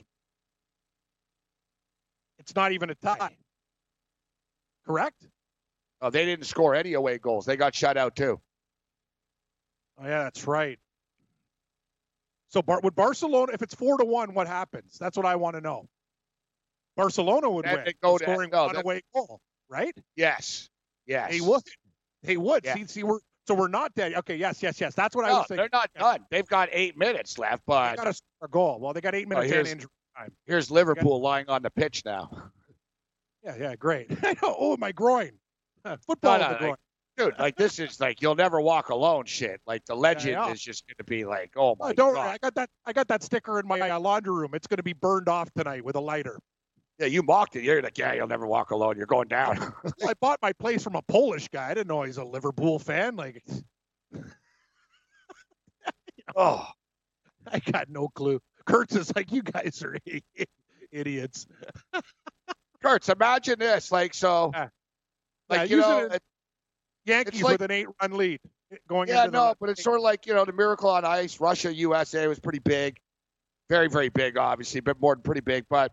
It's not even a tie. Correct? Oh, they didn't score any away goals. They got shut out too. Oh, yeah, that's right. So would Barcelona, if it's 4-1, what happens? That's what I want to know. Barcelona would win, scoring one away goal, right? Yes. They would. They would. Yeah. See, we're not dead. Okay, yes. That's what I was thinking. They're not done. They've got 8 minutes left, but they got to score a goal. Well, they got 8 minutes and injury time. Here's Liverpool lying on the pitch now. Yeah, great. Oh, my groin. Football in the groin. Dude, like this is like you'll never walk alone shit. Like the legend is just going to be like, oh my God. I got that sticker in my laundry room. It's going to be burned off tonight with a lighter. Yeah, you mocked it. You're like, yeah, you'll never walk alone. You're going down. I bought my place from a Polish guy. I didn't know he's a Liverpool fan. Like, oh, I got no clue. Kurtz is like, you guys are idiots. Kurtz, imagine this. Like, so, Yankees with an 8-run lead going into but it's sort of like, the Miracle on Ice, Russia, USA was pretty big. Very, very big, obviously, but more than pretty big. But,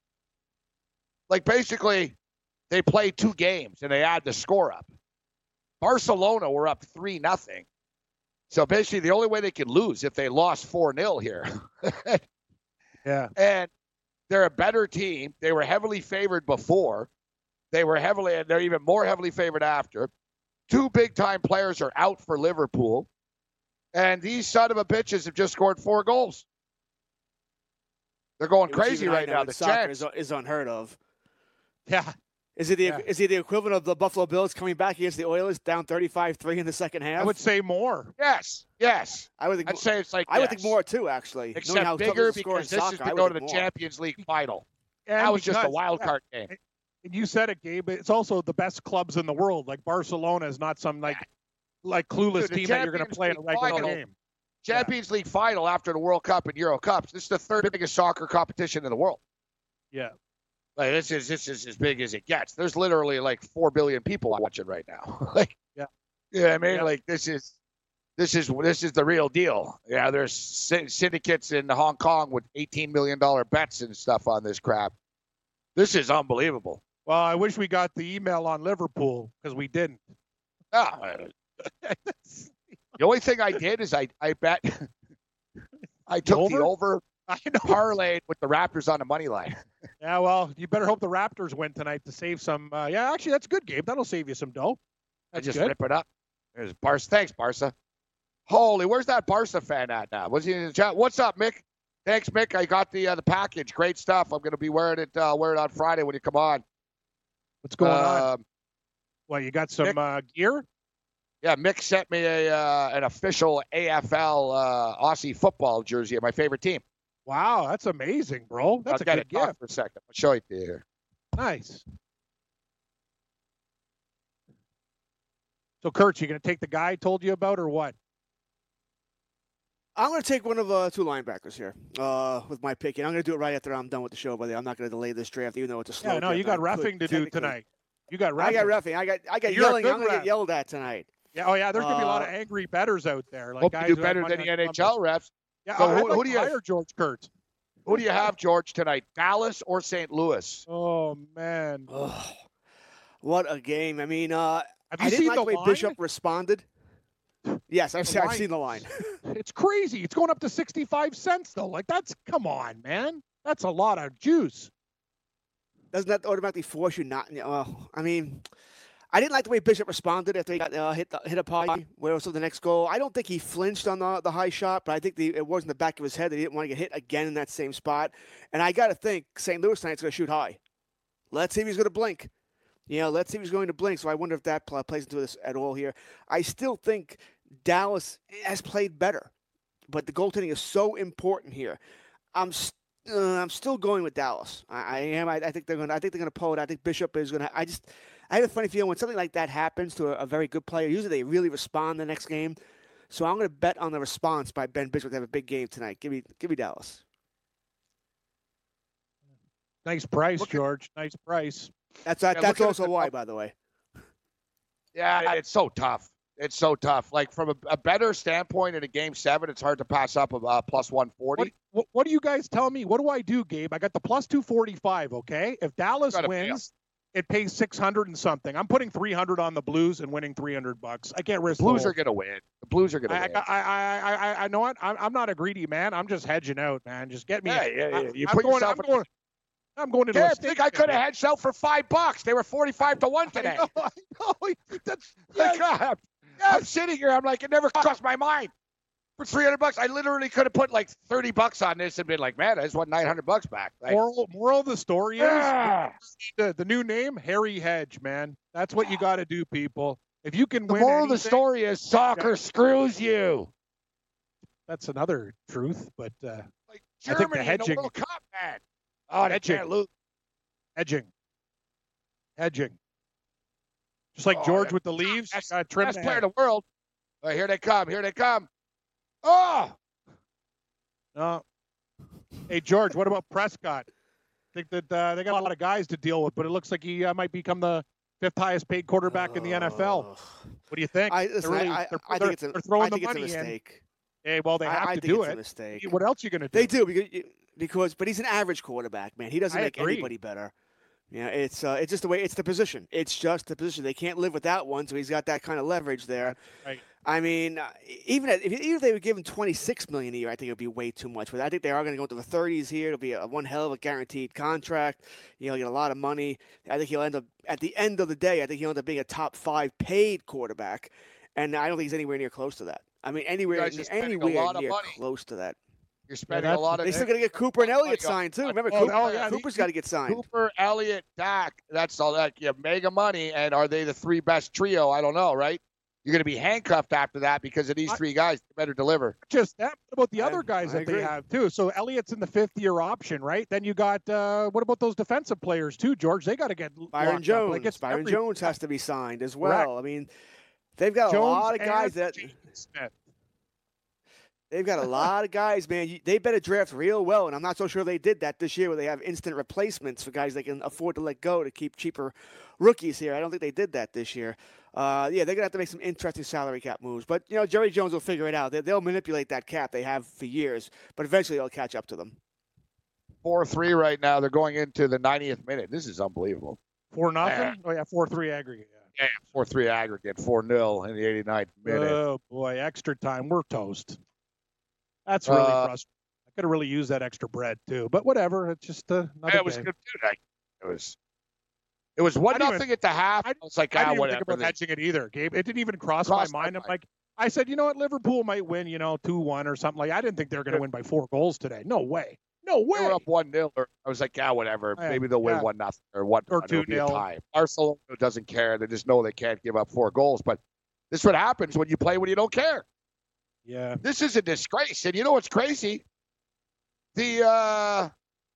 like, basically, they play 2 games, and they add the score up. Barcelona were up 3-0. So, basically, the only way they could lose if they lost 4-0 here. Yeah. And they're a better team. They were heavily favored before. And they're even more heavily favored after. 2 big-time players are out for Liverpool. And these son of a bitches have just scored 4 goals. They're going crazy right now. The soccer is unheard of. Yeah. Is he the equivalent of the Buffalo Bills coming back against the Oilers down 35-3 in the second half? I would say more. Yes. I'd say it's like I would think more too, actually. Except bigger because this is to go to the Champions League final. And that was just a wild card game. And you said it, Gabe. It's also the best clubs in the world. Like Barcelona is not some like clueless team that you're going to play in a regular game. Champions League final after the World Cup and Euro Cups. This is the 3rd biggest soccer competition in the world. Yeah. Like this is as big as it gets. There's literally like 4 billion people watching right now. I mean, like this is the real deal. Yeah, there's syndicates in Hong Kong with $18 million bets and stuff on this crap. This is unbelievable. Well, I wish we got the email on Liverpool because we didn't. The only thing I did is I bet I took the over parlayed with the Raptors on the money line. Yeah, well, you better hope the Raptors win tonight to save some. Actually, that's good, Gabe. That'll save you some dough. That's just good. Rip it up. There's Barca. Thanks, Barca. Holy, where's that Barca fan at now? Was he in the chat? What's up, Mick? Thanks, Mick. I got the package. Great stuff. I'm going to be wearing it on Friday when you come on. What's going on? Well, you got some gear? Yeah, Mick sent me an official AFL Aussie football jersey of my favorite team. Wow, that's amazing, bro. That's a good gift. For a second. I'll show it to you here. Nice. So, Kurt, you going to take the guy I told you about or what? I'm going to take one of 2 linebackers here with my pick. And I'm going to do it right after I'm done with the show, buddy. I'm not going to delay this draft, even though it's a slow draft. No, you got reffing to do tonight. You got reffing. I got reffing. I got yelling. I'm going to get yelled at tonight. Yeah. Oh, yeah. There's going to be a lot of angry bettors out there. Like hope guys you do better than the NHL refs. Yeah. So who do you hire, George Kurtz? Who do you have, George, tonight? Dallas or St. Louis? Oh, man. Oh, what a game. I mean, have you I seen didn't like the the way line? Bishop responded. Yes, I've seen the line. It's crazy. It's going up to 65 cents, though. Like, come on, man. That's a lot of juice. Doesn't that automatically force you not? Well, I mean, I didn't like the way Bishop responded after he got hit a pie. Where was the next goal? I don't think he flinched on the high shot, but I think it was in the back of his head that he didn't want to get hit again in that same spot. And I got to think St. Louis tonight's going to shoot high. Let's see if he's going to blink. Let's see if he's going to blink. So I wonder if that plays into this at all here. I still think Dallas has played better, but the goaltending is so important here. I'm still going with Dallas. I am. I think they're going to pull it. I think Bishop is going to. I have a funny feeling when something like that happens to a very good player, usually they really respond the next game. So I'm going to bet on the response by Ben Bishop to have a big game tonight. Give me Dallas. Nice price, George. Nice price. That's also why, by the way. Yeah, it's so tough. It's so tough. Like from a better standpoint in a Game 7, it's hard to pass up a plus 140. What do you guys tell me? What do I do, Gabe? I got the plus 245, okay? If Dallas wins, it pays 600 and something. I'm putting 300 on the Blues and winning $300. I can't risk the Blues are going to win. The Blues are going to win. I know what? I'm not a greedy man. I'm just hedging out, man. Just get me. Yeah. You put yourself I'm going into I think I could have hedged out for $5. They were 45-1 today. I know. That's, God. I'm sitting here. I'm like, it never crossed my mind. For $300, I literally could have put like $30 on this and been like, man, I just want $900 back. Like, moral of the story is the new name, Harry Hedge, man. That's what you got to do, people. If you can win. The moral of the story is soccer screws you. That's another truth, but like Germany I think the hedging, in the World Cup, man. Oh, they can't lose. Hedging. Just like George with the Leaves. Best player in the world. Oh, here they come. Oh! Hey, George, what about Prescott? I think that they got a lot of guys to deal with, but it looks like he might become the 5th highest paid quarterback in the NFL. What do you think? I think they're throwing the money it's a mistake. Hey, well, they have to do it. It's a mistake. What else are you going to do? They do but he's an average quarterback, man. He doesn't make anybody better. Yeah, it's just the way. It's the position. It's just the position. They can't live without one, so he's got that kind of leverage there. Right. I mean, even if they would give him $26 million a year, I think it would be way too much. But I think they are going to go into the 30s here. It'll be one hell of a guaranteed contract. He'll get a lot of money. I think he'll end up at the end of the day. I think he'll end up being a top 5 paid quarterback, and I don't think he's anywhere near close to that. I mean, anywhere near close to that. You're spending a lot of. They're still going to get Cooper and Elliott signed too. Remember, Cooper's got to get signed. Cooper, Elliott, Dak. That's all that. You have mega money, and are they the 3 best trio? I don't know, right? You're going to be handcuffed after that because of these 3 guys. They better deliver. Just that. What about the other guys that they have too? So Elliott's in the 5th-year option, right? Then you got what about those defensive players too, George? They got to get Byron Jones. Like Byron Jones has to be signed as well. Correct. I mean, they've got a lot of guys that. They've got a lot of guys, man. They better draft real well, and I'm not so sure they did that this year where they have instant replacements for guys they can afford to let go to keep cheaper rookies here. I don't think they did that this year. They're going to have to make some interesting salary cap moves. But, Jerry Jones will figure it out. They'll manipulate that cap they have for years, but eventually they'll catch up to them. 4-3 right now. They're going into the 90th minute. This is unbelievable. 4-0? Oh, yeah, 4-3 aggregate. Yeah, 4-3 aggregate, 4-0 in the 89th minute. Oh, boy, extra time. We're toast. That's really frustrating. I could have really used that extra bread too, but whatever. It's just another it was good too. It was 1-0 at the half. I was like, I didn't whatever. think about hedging it either, Gabe. It didn't even cross my mind. I'm like, I said, you know what, Liverpool might win, 2-1 or something like. I didn't think they were going to win by 4 goals today. No way. They were up 1-0. I was like, whatever. Maybe they'll win 1-0 or 1 or 2-0. Barcelona doesn't care. They just know they can't give up 4 goals. But this is what happens when you play when you don't care. Yeah. This is a disgrace. And you know what's crazy? The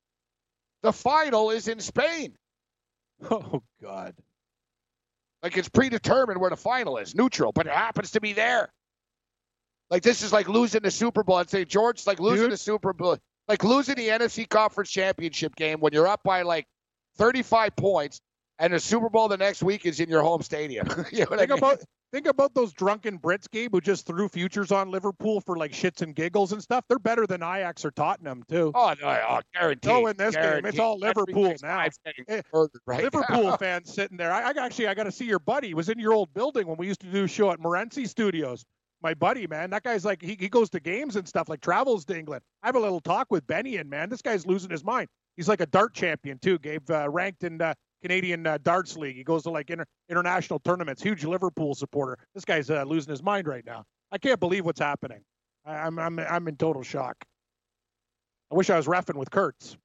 final is in Spain. Oh, God. Like it's predetermined where the final is. Neutral, but it happens to be there. Like this is like losing the Super Bowl. I'd say, George, it's like losing the Super Bowl. Like losing the NFC Conference Championship game when you're up by like 35 points and the Super Bowl the next week is in your home stadium. You know what I mean? Think about those drunken Brits, Gabe, who just threw futures on Liverpool for like shits and giggles and stuff. They're better than Ajax or Tottenham, too. Oh, no, guaranteed. So in this game, it's all Liverpool now. Liverpool fans sitting there. I got to see your buddy. He was in your old building when we used to do a show at Morency Studios. My buddy, man, that guy's like, he goes to games and stuff, like travels to England. I have a little talk with Benny, and man, this guy's losing his mind. He's like a dart champion, too, Gabe, ranked in Canadian Darts League. He goes to like international tournaments. Huge Liverpool supporter. This guy's losing his mind right now. I can't believe what's happening. I'm in total shock. I wish I was reffing with Kurtz.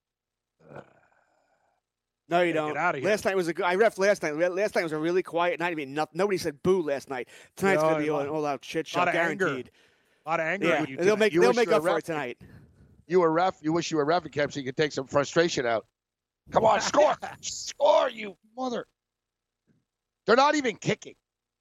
No, you don't. Get out of here. Last night was I reffed last night. Last night was a really quiet night. I mean, nobody said boo last night. Tonight's going to be an all-out shit show, guaranteed. A lot of anger. Yeah, they'll make up for it tonight. You wish you were ref in camp so you could take some frustration out. Come on, score! Score, you mother! They're not even kicking.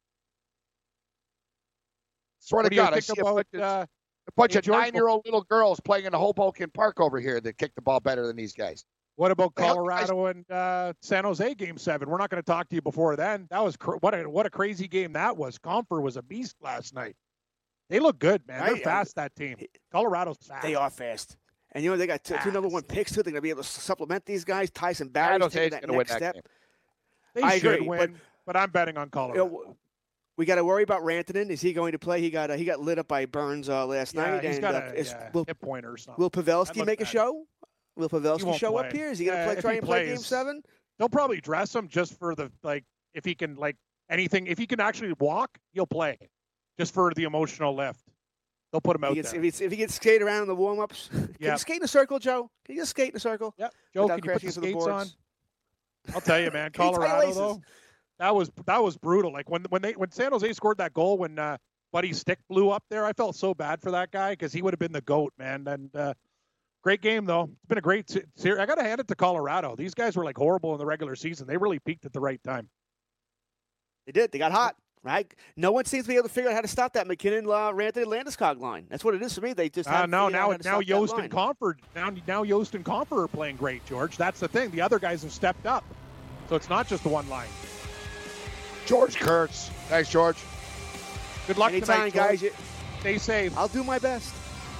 Swear to God, I see a bunch of 9-year-old little girls playing in the Hoboken Park over here that kick the ball better than these guys. What about Colorado and San Jose Game 7? We're not going to talk to you before then. That was what a crazy game that was. Comfer was a beast last night. They look good, man. They're fast, that team. Colorado's fast. They are fast. And, they got two number one picks, too. They're going to be able to supplement these guys. Tyson Barrie's taking that next step. They should win, but I'm betting on Colorado. We got to worry about Rantanen. Is he going to play? He got lit up by Burns last night. He's got a hip pointer or something. Will Pavelski make a show? Will Pavelski show up here? Is he going to try and play Game 7? They'll probably dress him just for the if he can anything. If he can actually walk, he'll play. Just for the emotional lift. They'll put him out there. If he gets skate around in the warm-ups. Can you skate in a circle, Joe? Can you just skate in a circle? Yep. Joe, can you put the skates on? I'll tell you, man, Colorado, though, that was brutal. Like, when San Jose scored that goal when Buddy's stick blew up there, I felt so bad for that guy because he would have been the GOAT, man. And great game, though. It's been a great series. I got to hand it to Colorado. These guys were, horrible in the regular season. They really peaked at the right time. They did. They got hot. Right? No one seems to be able to figure out how to stop that McKinnon, Rantanen, Landeskog line. That's what it is for me. They just now Yost and Comfort now Yost and Comfort are playing great, George. That's the thing. The other guys have stepped up, so it's not just the one line. George Kurtz, thanks, George. Good luck anytime, tonight, guys. Stay safe. I'll do my best.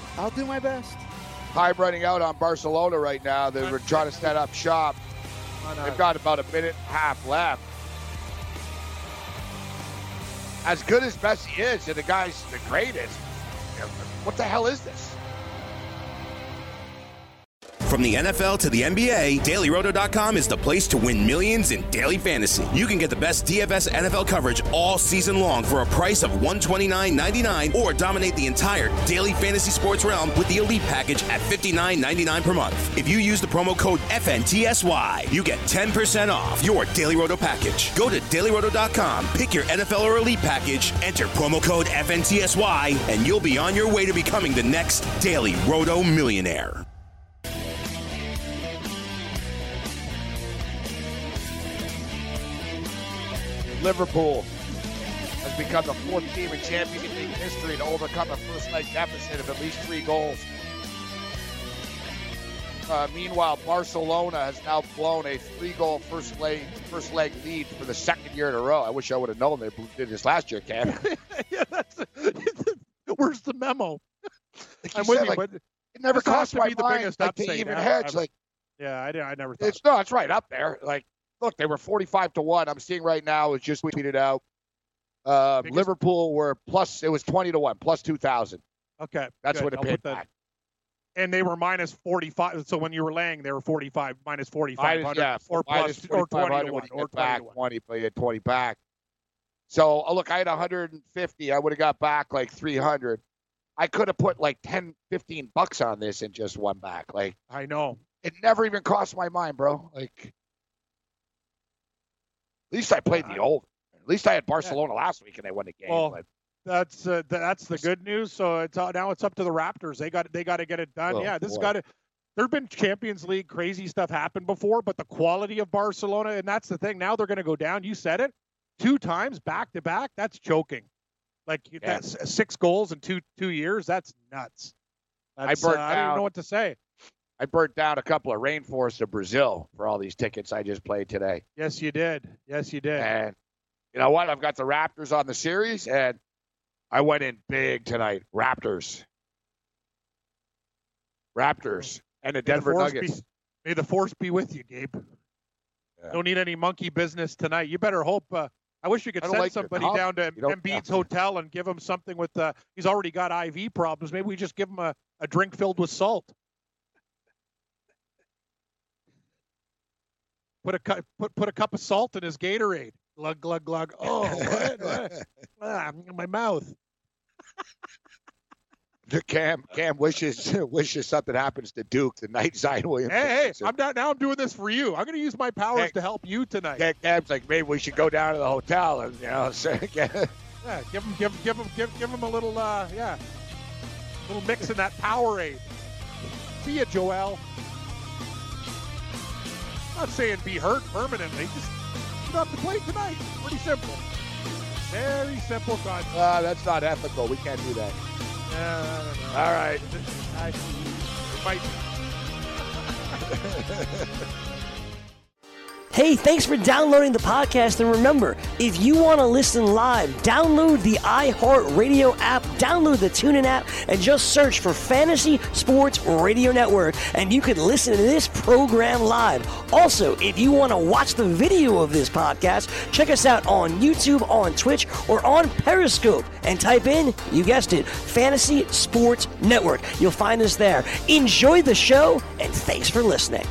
Time running out on Barcelona right now. They were trying to set up shop. They've got about a minute and a half left. As good as Messi is, and the guy's the greatest, what the hell is this? From the NFL to the NBA, DailyRoto.com is the place to win millions in daily fantasy. You can get the best DFS NFL coverage all season long for a price of $129.99 or dominate the entire daily fantasy sports realm with the Elite Package at $59.99 per month. If you use the promo code FNTSY, you get 10% off your Daily Roto package. Go to DailyRoto.com, pick your NFL or Elite Package, enter promo code FNTSY, and you'll be on your way to becoming the next Daily Roto millionaire. Liverpool has become the fourth team in Champions League history to overcome a first-leg deficit of at least 3 goals. Meanwhile, Barcelona has now blown a 3-goal first leg lead for the second year in a row. I wish I would have known they did this last year, Cam. Yeah, where's the memo? I'm with you, but it never crossed my mind to even hedge. I never thought. It's right up there. Look, they were 45-1. I'm seeing right now, it's just tweeted out. Liverpool were plus, it was 20-1, plus 2,000. Okay. That's what it paid back. And they were minus 45. So when you were laying, they were 45, minus 4,500. Yeah, or plus, or 20-1. Or back 20, but you had 20 back. So, look, I had 150. I would have got back 300. I could have put 10, 15 bucks on this and just won back. I know. It never even crossed my mind, bro. At least I played the over. At least I had Barcelona last week and they won the game. Well, that's the good news. So now it's up to the Raptors. They got to get it done. There've been Champions League crazy stuff happen before, but the quality of Barcelona, and that's the thing. Now they're going to go down. You said it 2 times back to back. That's choking. That's 6 goals in two years. That's nuts. I don't even know what to say. I burnt down a couple of rainforests of Brazil for all these tickets I just played today. Yes, you did. And you know what? I've got the Raptors on the series, and I went in big tonight. Raptors. And the Denver Nuggets. May the force be with you, Gabe. Yeah. Don't need any monkey business tonight. You better hope. I wish you could send somebody down to Embiid's hotel and give him something with he's already got IV problems. Maybe we just give him a drink filled with salt. Put a cup of salt in his Gatorade. Glug, glug, glug. Oh, my mouth. Cam wishes something happens to Duke the night Zion Williams. Hey, I'm doing this for you. I'm going to use my powers to help you tonight. Cam's maybe we should go down to the hotel and give him a little little mix in that Powerade. See ya, Joel. I'm not saying be hurt permanently. Just you don't have to play tonight. Pretty simple. Very simple concept. That's not ethical. We can't do that. I don't know. All right. It might be. Hey, thanks for downloading the podcast. And remember, if you want to listen live, download the iHeartRadio app, download the TuneIn app, and just search for Fantasy Sports Radio Network, and you can listen to this program live. Also, if you want to watch the video of this podcast, check us out on YouTube, on Twitch, or on Periscope, and type in, you guessed it, Fantasy Sports Network. You'll find us there. Enjoy the show, and thanks for listening.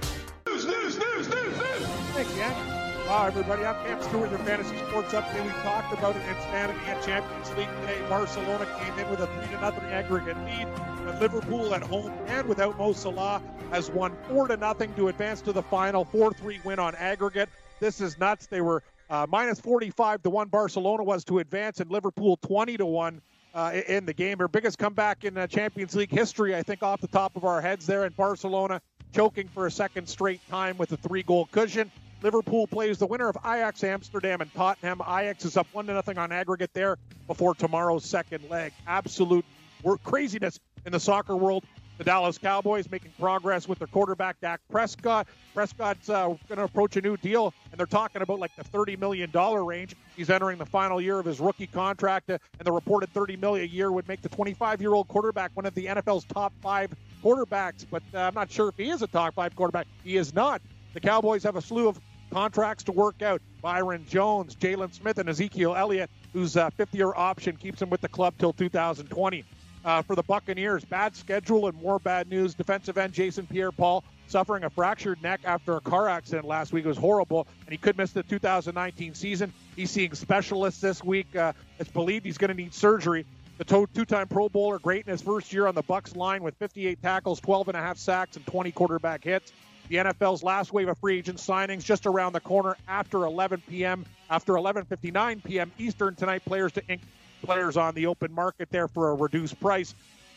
Wow, everybody, I'm Cam Stewart, your Fantasy Sports Update. We talked about it in Insanity and Champions League today. Barcelona came in with a 3-0 aggregate lead, but Liverpool at home and without Mo Salah has won 4-0 to advance to the final. 4-3 win on aggregate. This is nuts. They were minus 45 to 1 Barcelona was to advance, and Liverpool 20 to 1 in the game. Their biggest comeback in Champions League history, I think, off the top of our heads there. And Barcelona choking for a second straight time with a 3-goal cushion. Liverpool plays the winner of Ajax Amsterdam and Tottenham. Ajax is up 1-0 on aggregate there before tomorrow's second leg. Absolute craziness in the soccer world. The Dallas Cowboys making progress with their quarterback, Dak Prescott. Prescott's going to approach a new deal, and they're talking about like the $30 million range. He's entering the final year of his rookie contract, and the reported $30 million a year would make the 25-year-old quarterback one of the NFL's top 5 quarterbacks. But I'm not sure if he is a top 5 quarterback. He is not. The Cowboys have a slew of contracts to work out. Byron Jones, Jalen Smith, and Ezekiel Elliott, whose fifth-year option keeps him with the club till 2020. For the Buccaneers, bad schedule and more bad news. Defensive end Jason Pierre-Paul suffering a fractured neck after a car accident last week. It was horrible, and he could miss the 2019 season. He's seeing specialists this week. It's believed he's going to need surgery. The two-time Pro Bowler, great in his first year on the Bucs line with 58 tackles, 12.5 sacks, and 20 quarterback hits. The NFL's last wave of free agent signings just around the corner after 11 p.m. After 11:59 p.m. Eastern tonight, players to ink players on the open market there for a reduced price.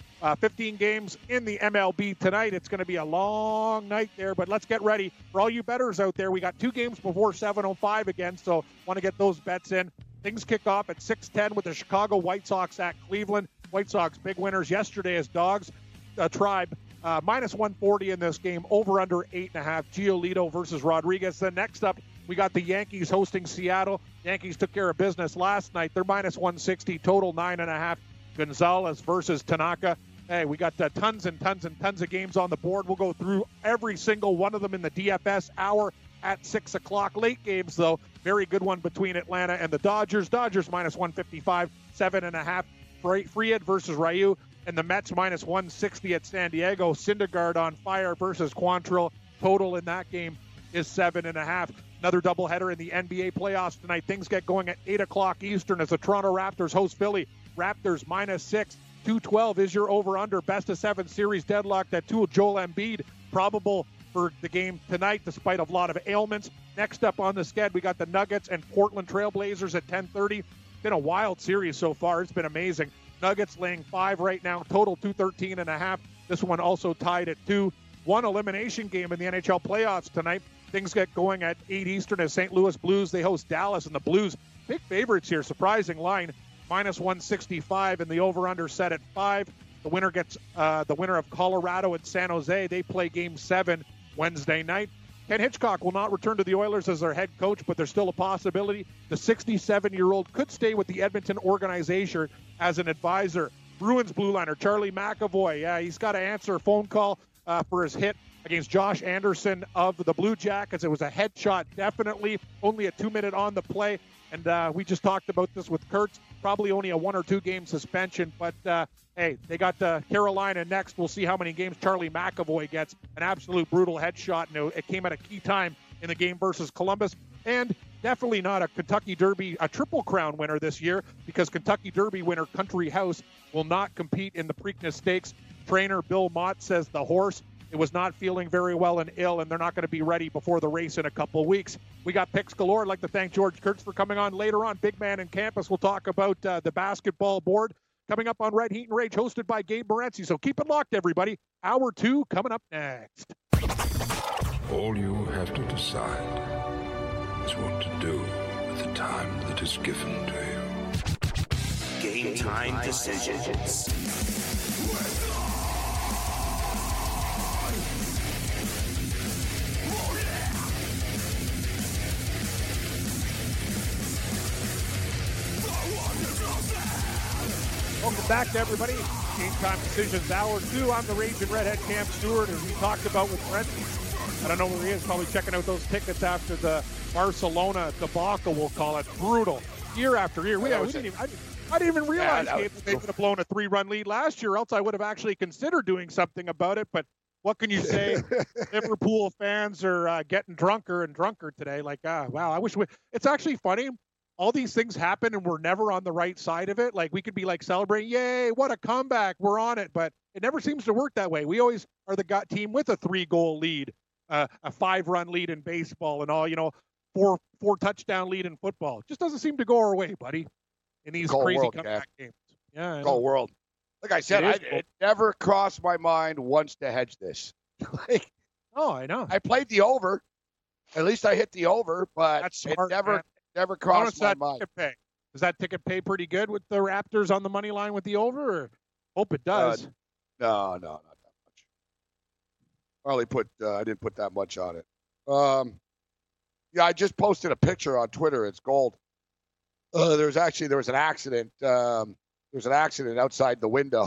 15 games in the MLB tonight. It's going to be a long night there, but let's get ready. For all you bettors out there, we got 2 games before 7:05 again, so want to get those bets in. Things kick off at 6:10 with the Chicago White Sox at Cleveland. White Sox big winners yesterday as Dogs Tribe. Minus 140 in this game, over under 8.5. Giolito versus Rodriguez. Then next up, we got the Yankees hosting Seattle. Yankees took care of business last night. They're minus 160, total 9.5. Gonzalez versus Tanaka. Hey, we got tons and tons and tons of games on the board. We'll go through every single one of them in the DFS hour at 6 o'clock. Late games, though. Very good one between Atlanta and the Dodgers. Dodgers minus 155, 7.5. Fried versus Ryu. And the Mets minus 160 at San Diego. Syndergaard on fire versus Quantrill. Total in that game is 7.5. Another doubleheader in the NBA playoffs tonight. Things get going at 8 o'clock Eastern as the Toronto Raptors host Philly. Raptors minus 6. 212 is your over-under. Best of 7 series deadlocked at 2. Joel Embiid probable for the game tonight despite a lot of ailments. Next up on the sched, we got the Nuggets and Portland Trailblazers at 10:30. Been a wild series so far. It's been amazing. Nuggets laying 5 right now, total 213.5. This one also tied at 2. One elimination game in the NHL playoffs tonight. Things get going at 8 Eastern as St. Louis Blues. They host Dallas, and the Blues, big favorites here. Surprising line, minus 165, and the over-under set at 5. The winner gets the winner of Colorado and San Jose. They play Game 7 Wednesday night. Ken Hitchcock will not return to the Oilers as their head coach, but there's still a possibility. The 67-year-old could stay with the Edmonton organization as an advisor. Bruins blue liner Charlie McAvoy, yeah, he's got to answer a phone call for his hit against Josh Anderson of the Blue Jackets. It was a headshot, definitely. Only a 2-minute on the play. And we just talked about this with Kurtz. Probably only a 1 or 2 game suspension. But, hey, they got Carolina next. We'll see how many games Charlie McAvoy gets. An absolute brutal headshot. And it came at a key time in the game versus Columbus. And definitely not a Kentucky Derby, a Triple Crown winner this year, because Kentucky Derby winner Country House will not compete in the Preakness Stakes. Trainer Bill Mott says the horse, it was not feeling very well and ill, and they're not going to be ready before the race in a couple of weeks. We got picks galore. I'd like to thank George Kurtz for coming on later on. Big Man in Campus. We'll talk about the basketball board coming up on Red Heat and Rage, hosted by Gabe Morency. So keep it locked, everybody. Hour 2 coming up next. All you have to decide is what to do with the time that is given to you. Game time decisions. Welcome back to everybody. Game Time Decisions Hour 2. I'm the Raging Redhead Cam Stewart, as we talked about with Brent. I don't know where he is, probably checking out those tickets after the Barcelona debacle, we'll call it. Brutal. Year after year. I didn't even realize they would have blown a 3-run lead last year, else I would have actually considered doing something about it. But what can you say? Liverpool fans are getting drunker and drunker today. Like, wow, I wish it's actually funny. All these things happen and we're never on the right side of it. Like, we could be like celebrating, yay, what a comeback, we're on it. But it never seems to work that way. We always are the team with a 3-goal lead, a 5-run lead in baseball and all, 4 touchdown lead in football. It just doesn't seem to go our way, buddy, in these crazy comeback games. Yeah, Goal world. Like I said, it never crossed my mind once to hedge this. I know. I played the over. At least I hit the over, but that's smart, it never crossed my mind. Ticket pay? Does that ticket pay pretty good with the Raptors on the money line with the over? Or? Hope it does. No, not that much. I didn't put that much on it. I just posted a picture on Twitter. It's gold. There was an accident. There's an accident outside the window.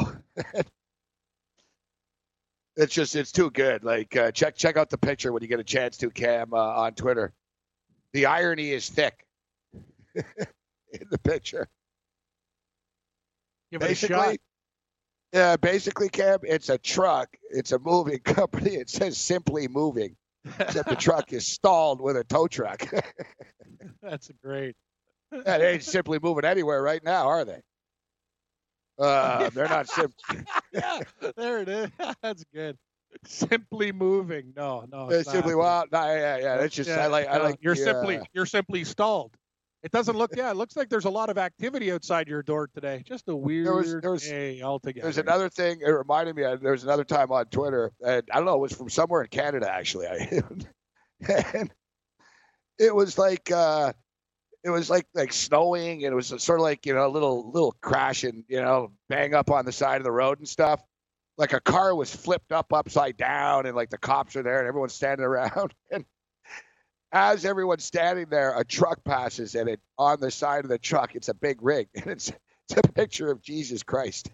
It's too good. Like, check out the picture when you get a chance to, Cam, on Twitter. The irony is thick in the picture. Give it a shot. Yeah, basically, Cam, it's a truck. It's a moving company. It says Simply Moving, except the truck is stalled with a tow truck. That's great. They ain't simply moving anywhere right now, are they? They're not simply. Yeah, there it is. That's good. Simply moving. No. It's simply yeah. It's just I like. You're simply stalled. It doesn't look. Yeah, it looks like there's a lot of activity outside your door today. Just a weird day altogether. There's another thing. It reminded me. There was another time on Twitter, and I don't know. It was from somewhere in Canada, actually. And it was like. It was like snowing, and it was sort of like, a little crash and, bang up on the side of the road and stuff. Like a car was flipped upside down, and like the cops are there and everyone's standing around. And as everyone's standing there, a truck passes, and on the side of the truck, it's a big rig, and it's a picture of Jesus Christ.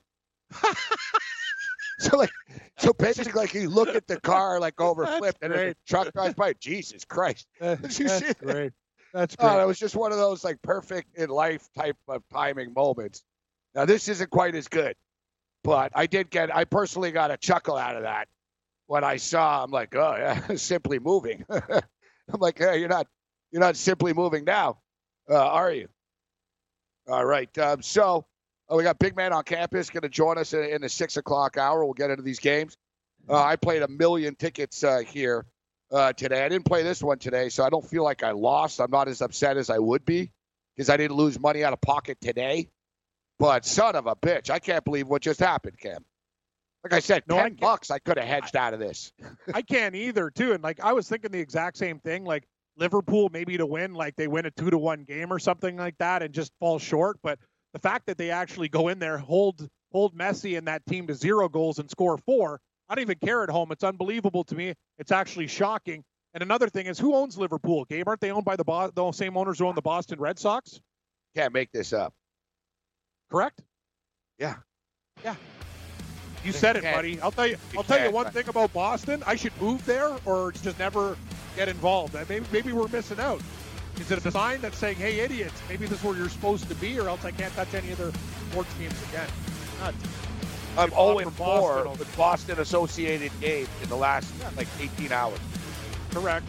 So basically, like, you look at the car like over flipped, and the truck drives by. Jesus Christ. That's great. That's great. It was just one of those like perfect in life type of timing moments. Now, this isn't quite as good, but I personally got a chuckle out of that when I saw. I'm like, oh yeah, Simply Moving. I'm like, hey, you're not simply moving now, are you? All right. So we got Big Man on Campus going to join us in the 6:00 hour. We'll get into these games. I played 1 million tickets here. Today. I didn't play this one today, so I don't feel like I lost. I'm not as upset as I would be because I didn't lose money out of pocket today. But son of a bitch, I can't believe what just happened, Cam. Like I said, $10 I could have hedged out of this. I can't either, too. And like I was thinking the exact same thing. Like Liverpool maybe to win, like they win a 2-1 game or something like that and just fall short. But the fact that they actually go in there, hold Messi and that team to 0 goals and score 4. I don't even care at home. It's unbelievable to me. It's actually shocking. And another thing is, who owns Liverpool? Gabe, aren't they owned by the same owners who own the Boston Red Sox? Can't make this up. Correct? Yeah. Yeah. You said it, buddy. I'll tell you one thing about Boston. I should move there or just never get involved. Maybe we're missing out. Is it a sign that's saying, hey, idiots, maybe this is where you're supposed to be, or else I can't touch any other sports teams again? I'm 0-4 with Boston associated games in the last 18 hours. Correct.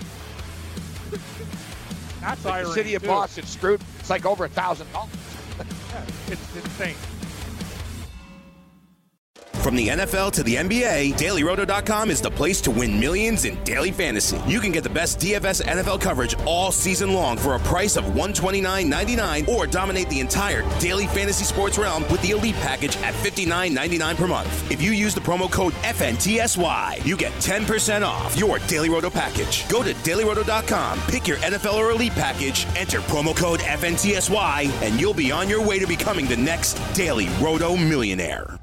That's like the city of Boston screwed. It's like over $1,000. Yeah, it's insane. From the NFL to the NBA, DailyRoto.com is the place to win millions in daily fantasy. You can get the best DFS NFL coverage all season long for a price of $129.99 or dominate the entire daily fantasy sports realm with the Elite Package at $59.99 per month. If you use the promo code FNTSY, you get 10% off your Daily Roto package. Go to DailyRoto.com, pick your NFL or Elite Package, enter promo code FNTSY, and you'll be on your way to becoming the next Daily Roto millionaire.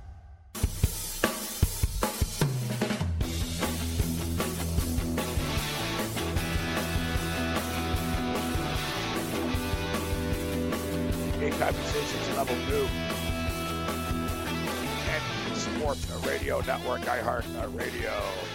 Decisions level 2. Sports Radio Network, iHeart Radio.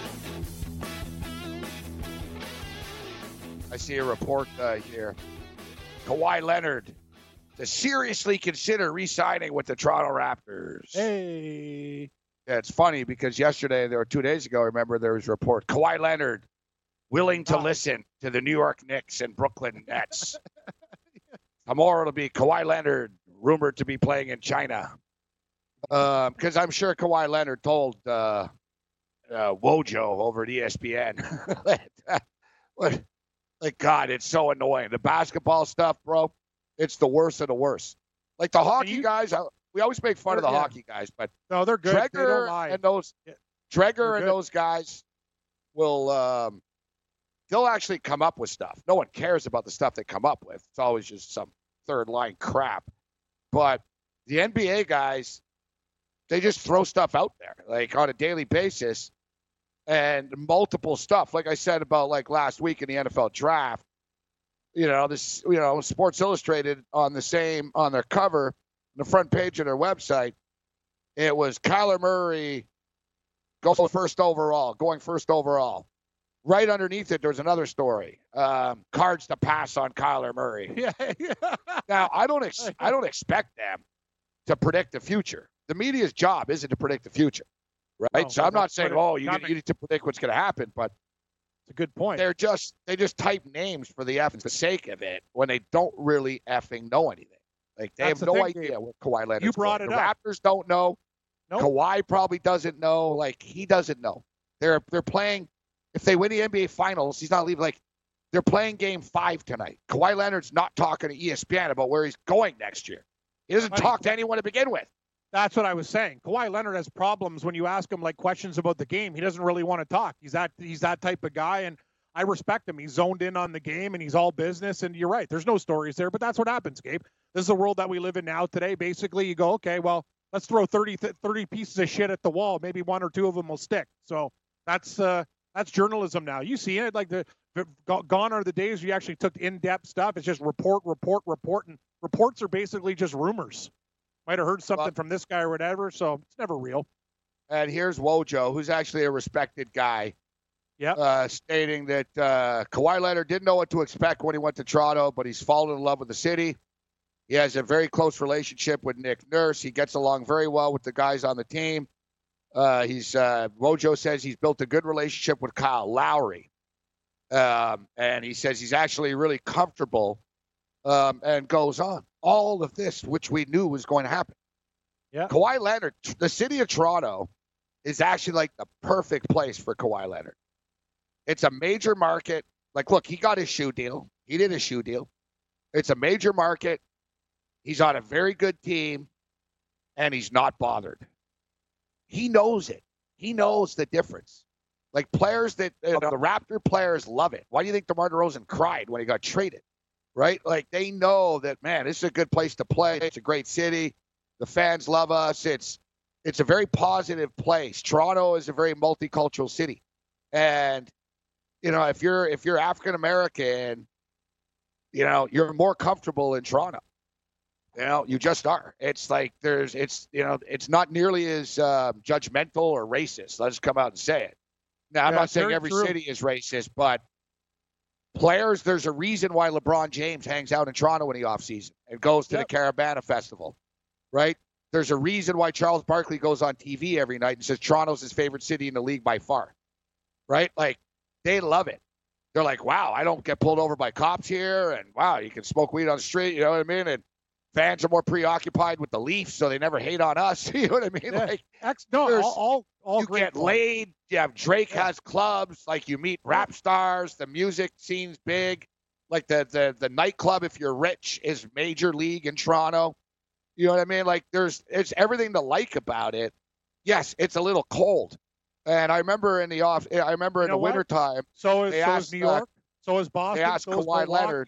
I see a report here. Kawhi Leonard to seriously consider re-signing with the Toronto Raptors. Hey. Yeah, it's funny because yesterday, or 2 days ago, remember there was a report. Kawhi Leonard willing to listen to the New York Knicks and Brooklyn Nets. Tomorrow it'll be Kawhi Leonard rumored to be playing in China. Because I'm sure Kawhi Leonard told Wojo over at ESPN. Like, God, it's so annoying. The basketball stuff, bro, it's the worst of the worst. Like the hockey guys, we always make fun of the hockey guys, but no, they're good. They don't lie. And those Dreger and those guys will they'll actually come up with stuff. No one cares about the stuff they come up with. It's always just some third line crap. But the NBA guys, they just throw stuff out there like on a daily basis. And multiple stuff, like I said about like last week in the NFL draft, Sports Illustrated on their cover, on the front page of their website, it was Kyler Murray going first overall. Right underneath it, there's another story, cards to pass on Kyler Murray. Yeah. Now I don't expect them to predict the future. The media's job isn't to predict the future. Right, so I'm not saying, you need to predict what's going to happen, but it's a good point. They just type names for the sake of it when they don't really effing know anything. Like they have no idea what Kawhi Leonard. You brought it up. The Raptors don't know. Nope. Kawhi probably doesn't know. Like he doesn't know. They're playing. If they win the NBA Finals, he's not leaving. Like they're playing Game 5 tonight. Kawhi Leonard's not talking to ESPN about where he's going next year. He doesn't talk to anyone to begin with. That's what I was saying. Kawhi Leonard has problems when you ask him like questions about the game. He doesn't really want to talk. He's that type of guy, and I respect him. He's zoned in on the game, and he's all business. And you're right. There's no stories there, but that's what happens, Gabe. This is the world that we live in now today. Basically, you go, okay, well, let's throw 30 pieces of shit at the wall. Maybe one or two of them will stick. So that's journalism now. You see it. Like gone are the days where you actually took in-depth stuff. It's just report, and reports are basically just rumors. Might have heard something from this guy or whatever, so it's never real. And here's Wojo, who's actually a respected guy, stating that Kawhi Leonard didn't know what to expect when he went to Toronto, but he's fallen in love with the city. He has a very close relationship with Nick Nurse. He gets along very well with the guys on the team. Wojo says he's built a good relationship with Kyle Lowry. And he says he's actually really comfortable and goes on. All of this, which we knew was going to happen. Yeah. Kawhi Leonard, the city of Toronto is actually like the perfect place for Kawhi Leonard. It's a major market. Like, look, he got his shoe deal. He did a shoe deal. It's a major market. He's on a very good team, and he's not bothered. He knows it. He knows the difference. Like players the Raptor players love it. Why do you think DeMar DeRozan cried when he got traded? Right? Like they know that, man, this is a good place to play. It's a great city. The fans love us. It's a very positive place. Toronto is a very multicultural city. And, if you're African American, you're more comfortable in Toronto. You just are. It's like it's not nearly as judgmental or racist. Let's come out and say it. Now, I'm not saying every city is racist, but players, there's a reason why LeBron James hangs out in Toronto in the offseason and goes to the Caravana Festival, right? There's a reason why Charles Barkley goes on TV every night and says Toronto's his favorite city in the league by far, right? Like, they love it. They're like, wow, I don't get pulled over by cops here, and wow, you can smoke weed on the street, you know what I mean? And fans are more preoccupied with the Leafs, so they never hate on us, you know what I mean? Yeah. Like, all you great. Get laid. Yeah, Drake has clubs. Like you meet rap stars. The music scene's big. Like the nightclub, if you're rich, is major league in Toronto. You know what I mean? Like it's everything to like about it. Yes, it's a little cold. And I remember in the wintertime. So is New York. So is Boston. They asked Kawhi Leonard.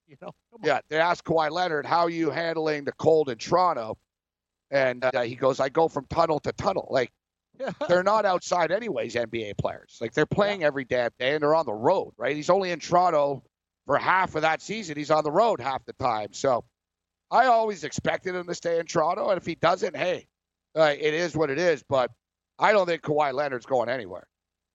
They asked Kawhi Leonard, how are you handling the cold in Toronto? And he goes, I go from tunnel to tunnel. Like, they're not outside anyways, NBA players. Like, they're playing every damn day, and they're on the road, right? He's only in Toronto for half of that season. He's on the road half the time. So I always expected him to stay in Toronto, and if he doesn't, hey, it is what it is. But I don't think Kawhi Leonard's going anywhere.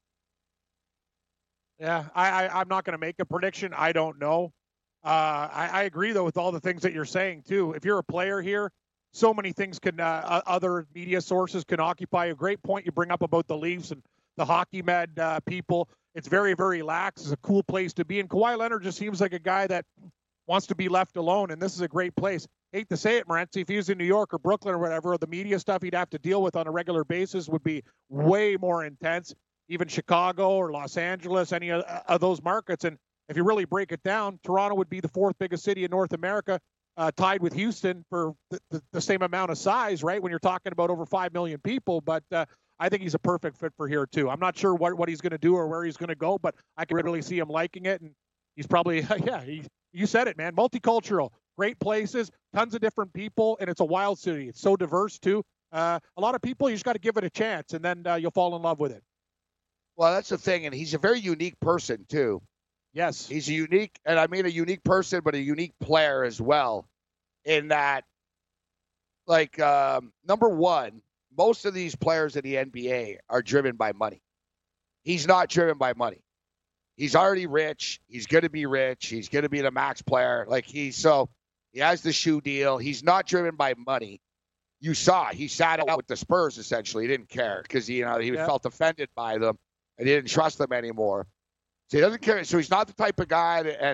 Yeah, I'm not going to make a prediction. I don't know. I agree, though, with all the things that you're saying, too. If you're a player here, so many things can other media sources can occupy. A great point you bring up about the Leafs and the hockey med people. It's very, very lax. It's a cool place to be. And Kawhi Leonard just seems like a guy that wants to be left alone, and this is a great place. Hate to say it, Morency, if he was in New York or Brooklyn or whatever, the media stuff he'd have to deal with on a regular basis would be way more intense. Even Chicago or Los Angeles, any of those markets. And if you really break it down, Toronto would be the fourth biggest city in North America, tied with Houston for the same amount of size, right, when you're talking about over 5 million people. But I think he's a perfect fit for here, too. I'm not sure what he's going to do or where he's going to go, but I can really see him liking it. And he's probably, you said it, man, multicultural, great places, tons of different people, and it's a wild city. It's so diverse, too. A lot of people, you just got to give it a chance, and then you'll fall in love with it. Well, that's the thing, and he's a very unique person, too. Yes. He's a unique, and I mean a unique person, but a unique player as well, in that, like, number one, most of these players in the NBA are driven by money. He's not driven by money. He's already rich. He's going to be rich. He's going to be the max player. He has the shoe deal. He's not driven by money. You saw, he sat out with the Spurs, essentially. He didn't care because, he felt offended by them. And he didn't trust them anymore. So he doesn't care. So he's not the type of guy that,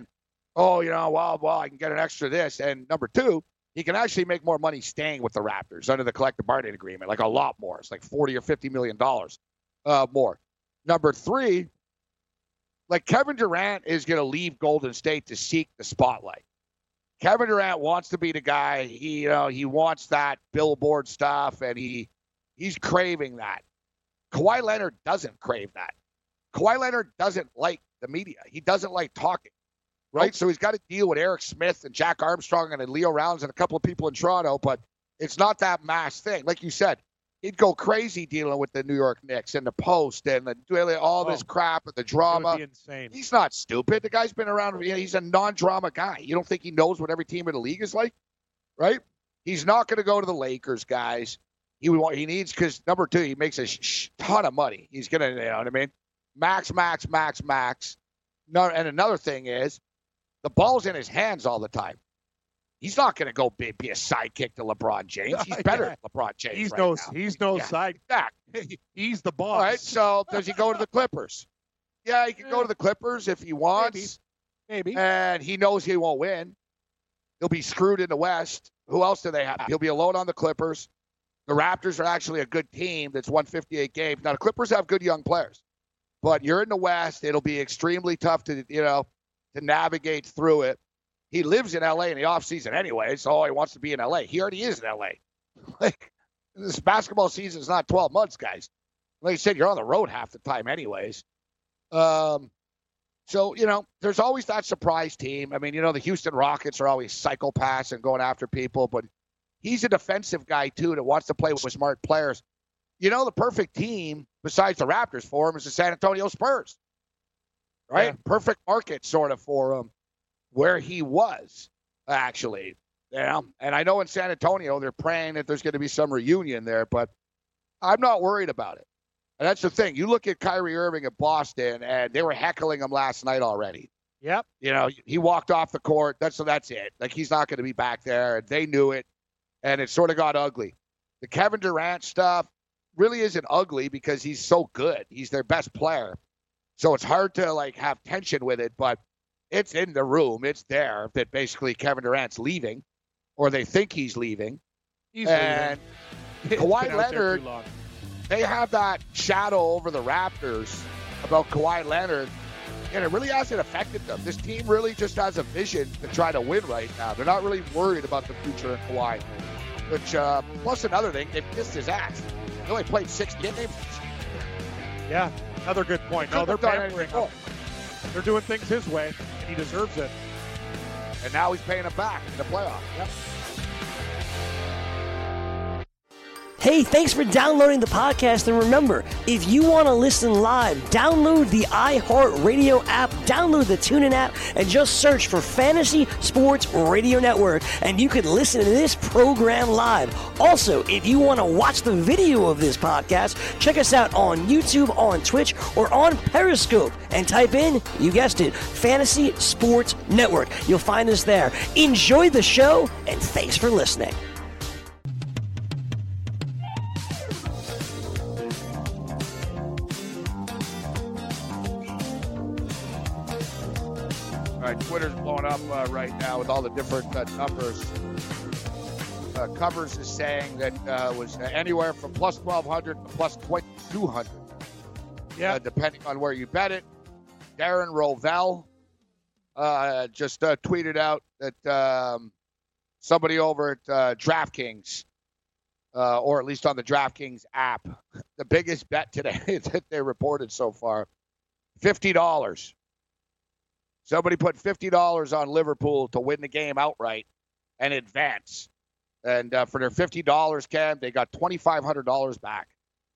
I can get an extra this. And number two, he can actually make more money staying with the Raptors under the collective bargaining agreement, like a lot more. It's like $40 or $50 million more. Number three, like Kevin Durant is going to leave Golden State to seek the spotlight. Kevin Durant wants to be the guy. He wants that billboard stuff, and he's craving that. Kawhi Leonard doesn't crave that. Kawhi Leonard doesn't like the media. He doesn't like talking, right? So he's got to deal with Eric Smith and Jack Armstrong and Leo Rounds and a couple of people in Toronto, but it's not that mass thing. Like you said, he'd go crazy dealing with the New York Knicks and the Post and all this crap and the drama. It would be insane. He's not stupid. The guy's been around. He's a non-drama guy. You don't think he knows what every team in the league is like, right? He's not going to go to the Lakers, guys. He needs, because number two, he makes a ton of money. He's going to, you know what I mean? Max. No, and another thing is, the ball's in his hands all the time. He's not going to go be a sidekick to LeBron James. He's better than LeBron James. He's no side. He's the boss. All right, so does he go to the Clippers? Yeah, he can go to the Clippers if he wants. Maybe. And he knows he won't win. He'll be screwed in the West. Who else do they have? He'll be alone on the Clippers. The Raptors are actually a good team that's won 58 games. Now, the Clippers have good young players. But you're in the West. It'll be extremely tough to navigate through it. He lives in L.A. in the offseason anyway, so he wants to be in L.A. He already is in L.A. Like, this basketball season is not 12 months, guys. Like I said, you're on the road half the time anyways. So, there's always that surprise team. I mean, the Houston Rockets are always psychopaths and going after people, but he's a defensive guy, too, that wants to play with smart players. The perfect team, besides the Raptors for him, is the San Antonio Spurs. Right? Yeah. Perfect market, sort of, for him, where he was, actually. And I know in San Antonio, they're praying that there's going to be some reunion there, but I'm not worried about it. And that's the thing. You look at Kyrie Irving at Boston, and they were heckling him last night already. Yep. He walked off the court. That's it. Like, he's not going to be back there. And they knew it. And it sort of got ugly. The Kevin Durant stuff really isn't ugly because he's so good. He's their best player. So it's hard to, have tension with it, but it's in the room. It's there that basically Kevin Durant's leaving, or they think he's leaving. And Kawhi Leonard, they have that shadow over the Raptors about Kawhi Leonard, and it really hasn't affected them. This team really just has a vision to try to win right now. They're not really worried about the future of Kawhi. Which, plus another thing, they've kissed his ass. They only played 6 games. Yeah, another good point. No, they're pampering him. They're doing things his way, and he deserves it. And now he's paying it back in the playoffs. Yep. Hey, thanks for downloading the podcast. And remember, if you want to listen live, download the iHeartRadio app, download the TuneIn app, and just search for Fantasy Sports Radio Network, and you can listen to this program live. Also, if you want to watch the video of this podcast, check us out on YouTube, on Twitch, or on Periscope, and type in, you guessed it, Fantasy Sports Network. You'll find us there. Enjoy the show, and thanks for listening. All right, Twitter's blowing up right now with all the different numbers. Covers is saying that was anywhere from plus 1,200 to plus 2,200. Yeah. Depending on where you bet it. Darren Rovell just tweeted out that somebody over at DraftKings, or at least on the DraftKings app, the biggest bet today that they reported so far, $50. Somebody put $50 on Liverpool to win the game outright and advance. And for their $50, Cam, they got $2,500 back.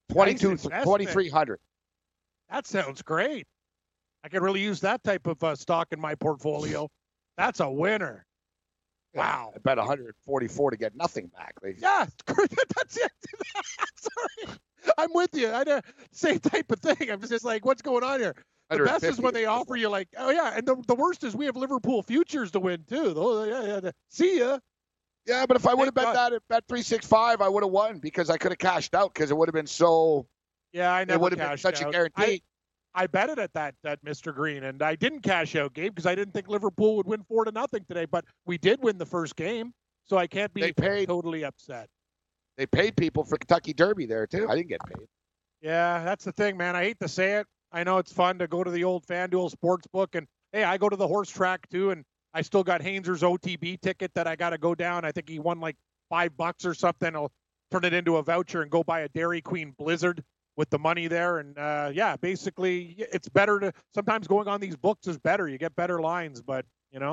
$2,300. That sounds great. I could really use that type of stock in my portfolio. That's a winner. Wow. I bet 144 to get nothing back. Yeah, that's it. Sorry. I'm with you. Same type of thing. I'm just like, what's going on here? The best is when they offer you like, oh, yeah. And the worst is we have Liverpool futures to win, too. See ya. Yeah, but if I would have bet that at Bet 365, I would have won because I could have cashed out because it would have been so. Yeah, I never. It would have been such a guarantee. I bet it at that Mr. Green, and I didn't cash out, Gabe, because I didn't think Liverpool would win 4-0 today. But we did win the first game, so I can't be totally upset. They paid people for Kentucky Derby there too. I didn't get paid. Yeah, that's the thing, man. I hate to say it. I know it's fun to go to the old FanDuel Sportsbook, and hey, I go to the horse track too, and I still got Hainsers OTB ticket that I got to go down. I think he won like $5 or something. I'll turn it into a voucher and go buy a Dairy Queen Blizzard with the money there. And yeah, basically it's better to sometimes going on these books is better. You get better lines, but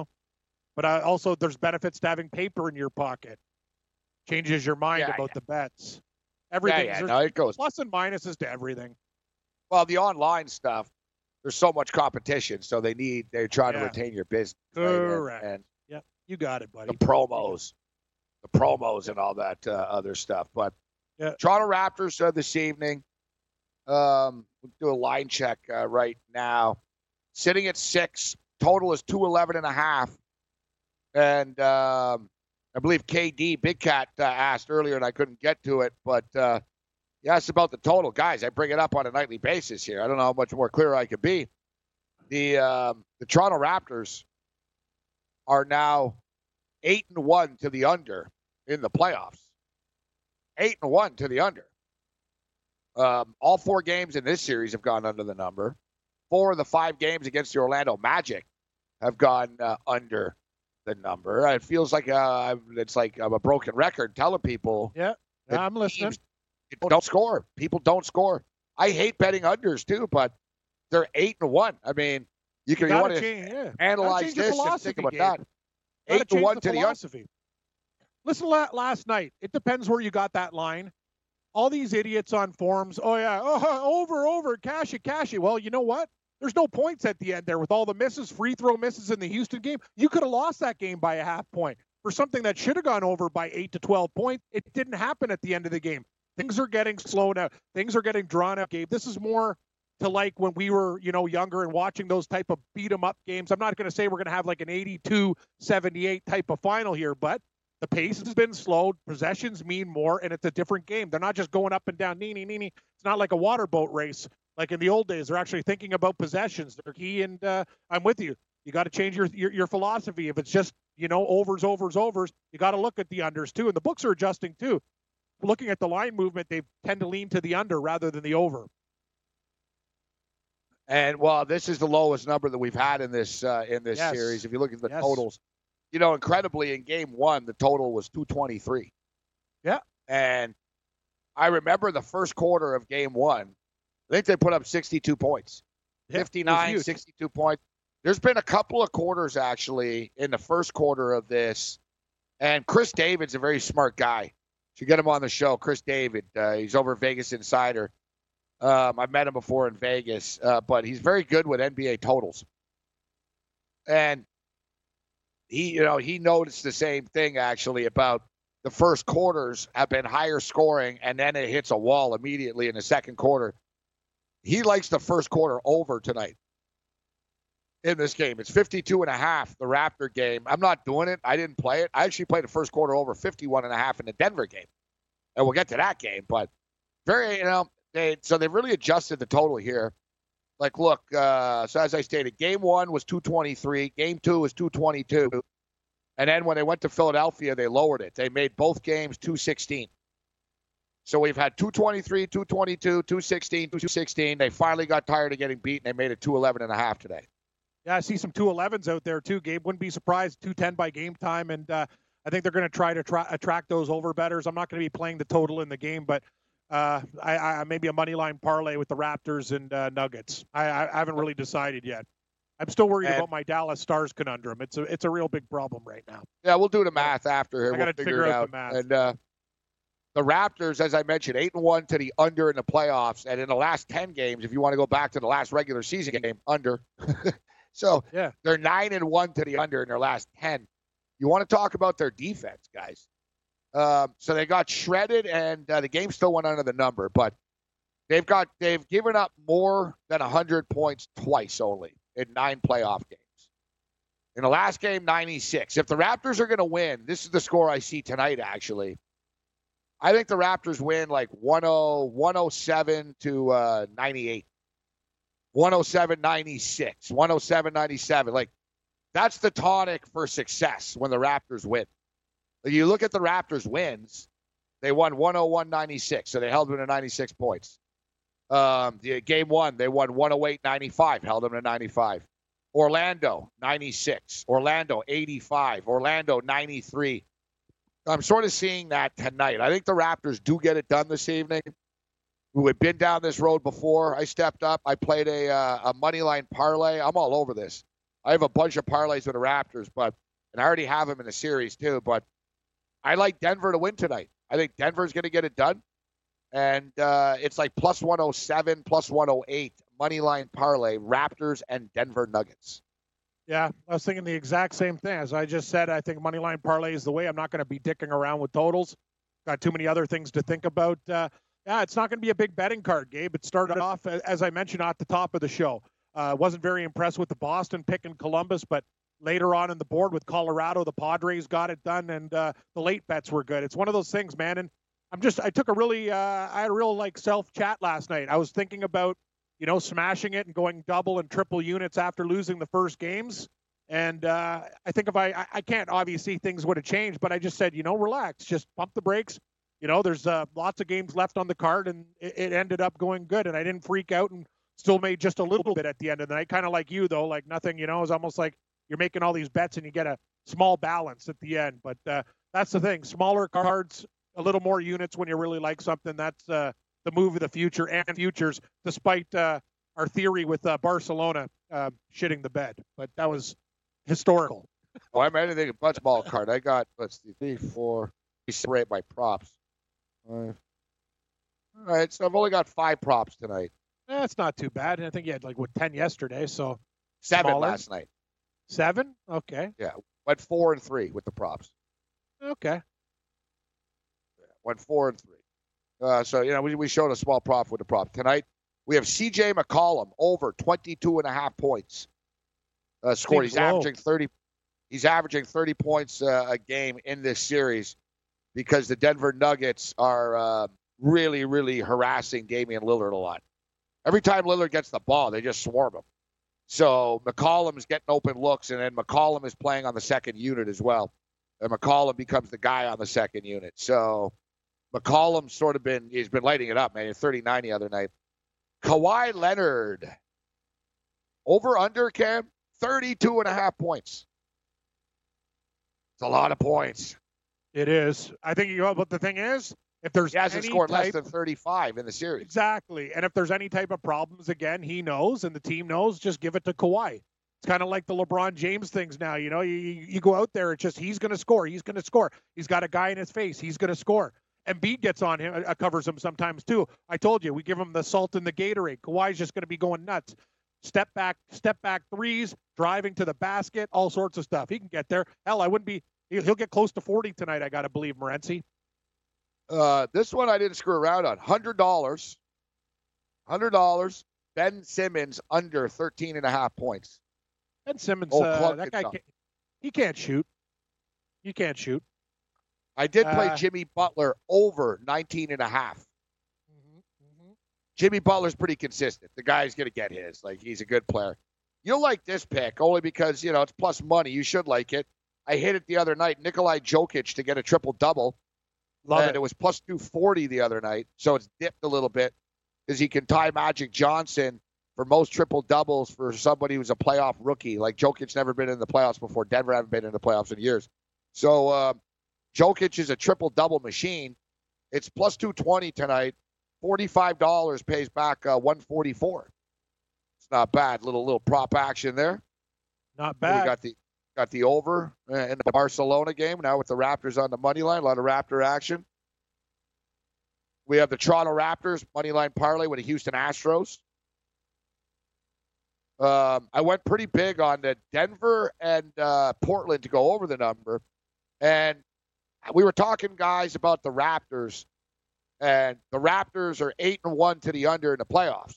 also there's benefits to having paper in your pocket. Changes your mind about the bets. Everything. No, it goes plus and minuses to everything. Well, the online stuff, there's so much competition, so they're trying to retain your business. Correct. Right? And yeah, you got it, buddy. The promos and all that other stuff. But Toronto Raptors this evening, we'll do a line check right now. Sitting at 6, total is 211.5. And I believe KD, Big Cat, asked earlier, and I couldn't get to it, but he asked about the total. Guys, I bring it up on a nightly basis here. I don't know how much more clear I could be. The Toronto Raptors are now 8-1 to the under in the playoffs. 8-1 to the under. All 4 games in this series have gone under the number. 4 of the 5 games against the Orlando Magic have gone under the number. It feels like it's like I'm a broken record telling people. Yeah, I'm listening. Don't score. People don't score. I hate betting unders too, but they're 8-1. I mean, you want to analyze this and think about that. 8-1 to the under. Listen, last night, it depends where you got that line. All these idiots on forums, over, cash it. Well, you know what? There's no points at the end there with all the misses, free throw misses in the Houston game. You could have lost that game by a half point for something that should have gone over by 8 to 12 points. It didn't happen at the end of the game. Things are getting slowed out. Things are getting drawn out, Gabe. This is more to like when we were, younger and watching those type of beat-em-up games. I'm not going to say we're going to have like an 82-78 type of final here, but the pace has been slowed. Possessions mean more, and it's a different game. They're not just going up and down, nee. It's not like a water boat race like in the old days. They're actually thinking about possessions. They're key, and I'm with you. You got to change your philosophy. If it's just, overs, you got to look at the unders too, and the books are adjusting too. Looking at the line movement, they tend to lean to the under rather than the over. And well, this is the lowest number that we've had in this series. If you look at the totals, incredibly in game 1, the total was 223. Yeah. And I remember the first quarter of game 1, I think they put up 62 points, 59, 62 points. There's been a couple of quarters actually in the first quarter of this. And Chris David's a very smart guy. Should get him on the show. Chris David. He's over at Vegas Insider. I've met him before in Vegas, but he's very good with NBA totals. And he noticed the same thing actually about the first quarters have been higher scoring, and then it hits a wall immediately in the second quarter. He likes the first quarter over tonight in this game. It's 52.5, the Raptor game. I'm not doing it. I didn't play it. I actually played the first quarter over 51.5 in the Denver game. And we'll get to that game, but they've really adjusted the total here. Like, look, so as I stated, game 1 was 223, game 2 was 222, and then when they went to Philadelphia, they lowered it. They made both games 216. So we've had 223, 222, 216, 216. They finally got tired of getting beat, and they made it 211.5 today. Yeah, I see some 211s out there, too. Gabe wouldn't be surprised, 210 by game time, and I think they're going to try to attract those over bettors. I'm not going to be playing the total in the game, but I maybe a money line parlay with the Raptors and Nuggets. I haven't really decided yet. I'm still worried about my Dallas Stars conundrum. It's a real big problem right now. Yeah, we'll do the math after here. I got to figure out the math. And the Raptors, as I mentioned, 8-1 to the under in the playoffs, and in the last 10 games, if you want to go back to the last regular season game, under. So yeah, they're 9-1 to the under in their last 10. You want to talk about their defense, guys? So they got shredded, and the game still went under the number, but they've given up more than 100 points twice only in 9 playoff games. In the last game, 96. If the Raptors are going to win, this is the score I see tonight, actually. I think the Raptors win like 107 to 98. 107-96, 107-97. Like, that's the tonic for success when the Raptors win. You look at the Raptors' wins, they won 101-96, so they held them to 96 points. Game 1, they won 108-95, held them to 95. Orlando, 96. Orlando, 85. Orlando, 93. I'm sort of seeing that tonight. I think the Raptors do get it done this evening. We've been down this road before. I stepped up. I played a money line parlay. I'm all over this. I have a bunch of parlays with the Raptors, and I already have them in the series too, but I like Denver to win tonight. I think Denver's going to get it done. And it's like plus 107, plus 108, money line parlay, Raptors and Denver Nuggets. Yeah, I was thinking the exact same thing. As I just said, I think money line parlay is the way. I'm not going to be dicking around with totals. Got too many other things to think about. Yeah, it's not going to be a big betting card, Gabe. It started off, as I mentioned, at the top of the show. Wasn't very impressed with the Boston pick in Columbus, but later on in the board with Colorado, the Padres got it done, and the late bets were good. It's one of those things, man. And I took a really, I had a real self-chat last night. I was thinking about, smashing it and going double and triple units after losing the first games. And I think if I can't, obviously things would have changed, but I just said, relax, just pump the brakes. There's lots of games left on the card, and it ended up going good. And I didn't freak out and still made just a little bit at the end of the night. Kind of like you, though, like nothing, it's almost like you're making all these bets and you get a small balance at the end. But that's the thing. Smaller cards, a little more units when you really like something. That's the move of the future and futures, despite our theory with Barcelona shitting the bed. But that was historical. Oh, I'm anything a bunch ball card. I got, let's see, 3, 4. We separate my props. All right, so I've only got 5 props tonight. That's not too bad. I think you had 10 yesterday, so 7 smaller. last night. 7? Okay. Yeah, went 4 and 3 with the props. Okay. Yeah, went 4 and 3. So we showed a small profit with the prop tonight. We have C.J. McCollum over 22.5 points scored. He's averaging 30. He's averaging 30 points a game in this series because the Denver Nuggets are really, really harassing Damian Lillard a lot. Every time Lillard gets the ball, they just swarm him. So McCollum is getting open looks, and then McCollum is playing on the second unit as well. And McCollum becomes the guy on the second unit. So McCollum's he's been lighting it up, man. 39 the other night. Kawhi Leonard, over under, Cam, 32.5 points. It's a lot of points. It is. I think but the thing is, if there's he hasn't scored less than 35 in the series. Exactly. And if there's any type of problems, again, he knows and the team knows, just give it to Kawhi. It's kind of like the LeBron James things now. You go out there, it's just he's going to score. He's going to score. He's got a guy in his face. He's going to score. Embiid gets on him, covers him sometimes too. I told you, we give him the salt in the Gatorade. Kawhi's just going to be going nuts. Step back threes, driving to the basket, all sorts of stuff. He can get there. Hell, he'll get close to 40 tonight, I got to believe, Morency. This one I didn't screw around on. $100. Ben Simmons under 13.5 points. Ben Simmons, that guy, he can't shoot. You can't shoot. I did play Jimmy Butler over 19.5. Jimmy Butler's pretty consistent. The guy's going to get his. Like, he's a good player. You'll like this pick only because, it's plus money. You should like it. I hit it the other night. Nikolai Jokic to get a triple-double. Love it. It was plus 240 the other night, so it's dipped a little bit because he can tie Magic Johnson for most triple-doubles for somebody who's a playoff rookie. Like, Jokic's never been in the playoffs before. Denver haven't been in the playoffs in years. So, Jokic is a triple-double machine. It's plus 220 tonight. $45 pays back $144. It's not bad. Little prop action there. Not bad. We got the over in the Barcelona game now with the Raptors on the money line. A lot of Raptor action. We have the Toronto Raptors money line parlay with the Houston Astros. I went pretty big on the Denver and Portland to go over the number. And we were talking, guys, about the Raptors. And the Raptors are 8-1 to the under in the playoffs.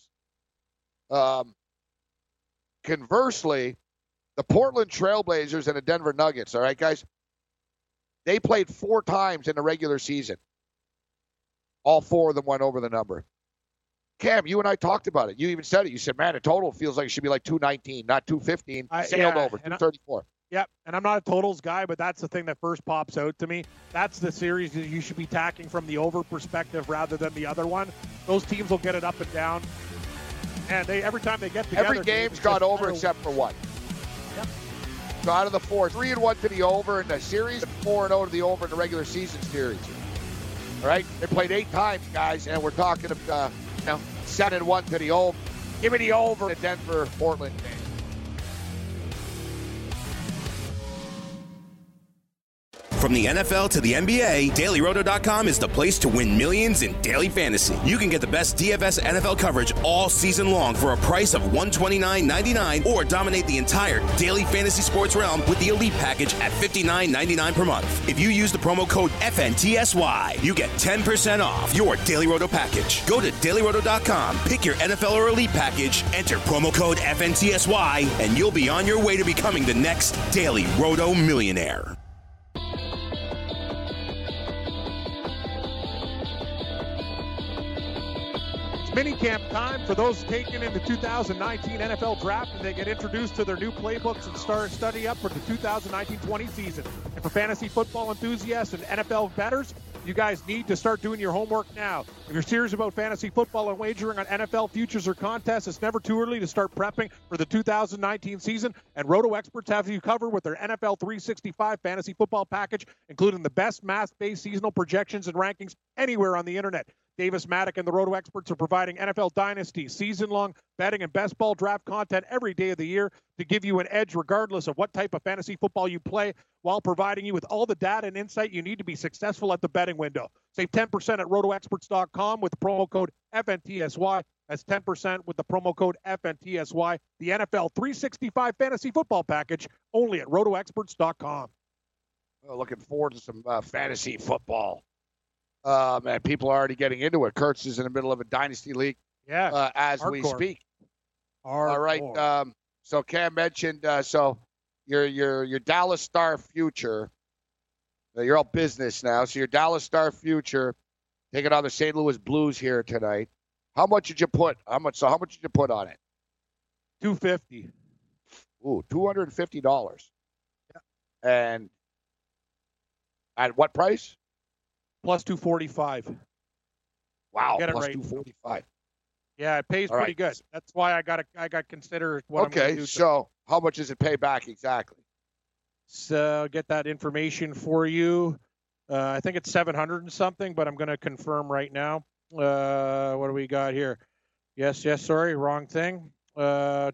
Conversely, the Portland Trailblazers and the Denver Nuggets, all right, guys, they played 4 times in the regular season. All 4 of them went over the number. Cam, you and I talked about it. You even said it. You said, man, a total feels like it should be like 219, not 215. Sailed over, 234. Yep, and I'm not a totals guy, but that's the thing that first pops out to me. That's the series that you should be tacking from the over perspective rather than the other one. Those teams will get it up and down. And every time they get together. Every game's got over except for one. Yep. So out of the 4, 3-1 to the over in the series, and 4-0 to the over in the regular season series. All right? They played 8 times, guys, and we're talking about 7-1 to the over. Give me the over the Denver-Portland game. From the NFL to the NBA, DailyRoto.com is the place to win millions in daily fantasy. You can get the best DFS NFL coverage all season long for a price of $129.99 or dominate the entire daily fantasy sports realm with the Elite Package at $59.99 per month. If you use the promo code FNTSY, you get 10% off your Daily Roto package. Go to DailyRoto.com, pick your NFL or Elite Package, enter promo code FNTSY, and you'll be on your way to becoming the next Daily Roto millionaire. Minicamp time for those taken in the 2019 NFL Draft, and they get introduced to their new playbooks and start study up for the 2019-20 season. And for fantasy football enthusiasts and NFL bettors, you guys need to start doing your homework now. If you're serious about fantasy football and wagering on NFL futures or contests, it's never too early to start prepping for the 2019 season, and Roto experts have you covered with their NFL 365 fantasy football package, including the best math-based seasonal projections and rankings anywhere on the internet. Davis Maddock and the Roto experts are providing NFL Dynasty, season-long betting, and best ball draft content every day of the year to give you an edge regardless of what type of fantasy football you play, while providing you with all the data and insight you need to be successful at the betting window. Save 10% at rotoexperts.com with the promo code FNTSY. That's 10% with the promo code FNTSY. The NFL 365 fantasy football package only at rotoexperts.com. Well, looking forward to some fantasy football. Man, people are already getting into it. Kurtz is in the middle of a dynasty league as we speak. All right. So Cam mentioned so your Dallas Star future. You're all business now. So your Dallas Star future taking on the St. Louis Blues here tonight. How much did you put? How much did you put on it? $250. Ooh, $250. Yeah. And at what price? Plus 245. Wow, get it plus right. 245. Yeah, it pays pretty good. That's why I got consider what I'm going to do. So how much does it pay back exactly? So get that information for you. I think it's 700 and something, but I'm going to confirm right now. What do we got here? Yes, sorry, wrong thing. I'm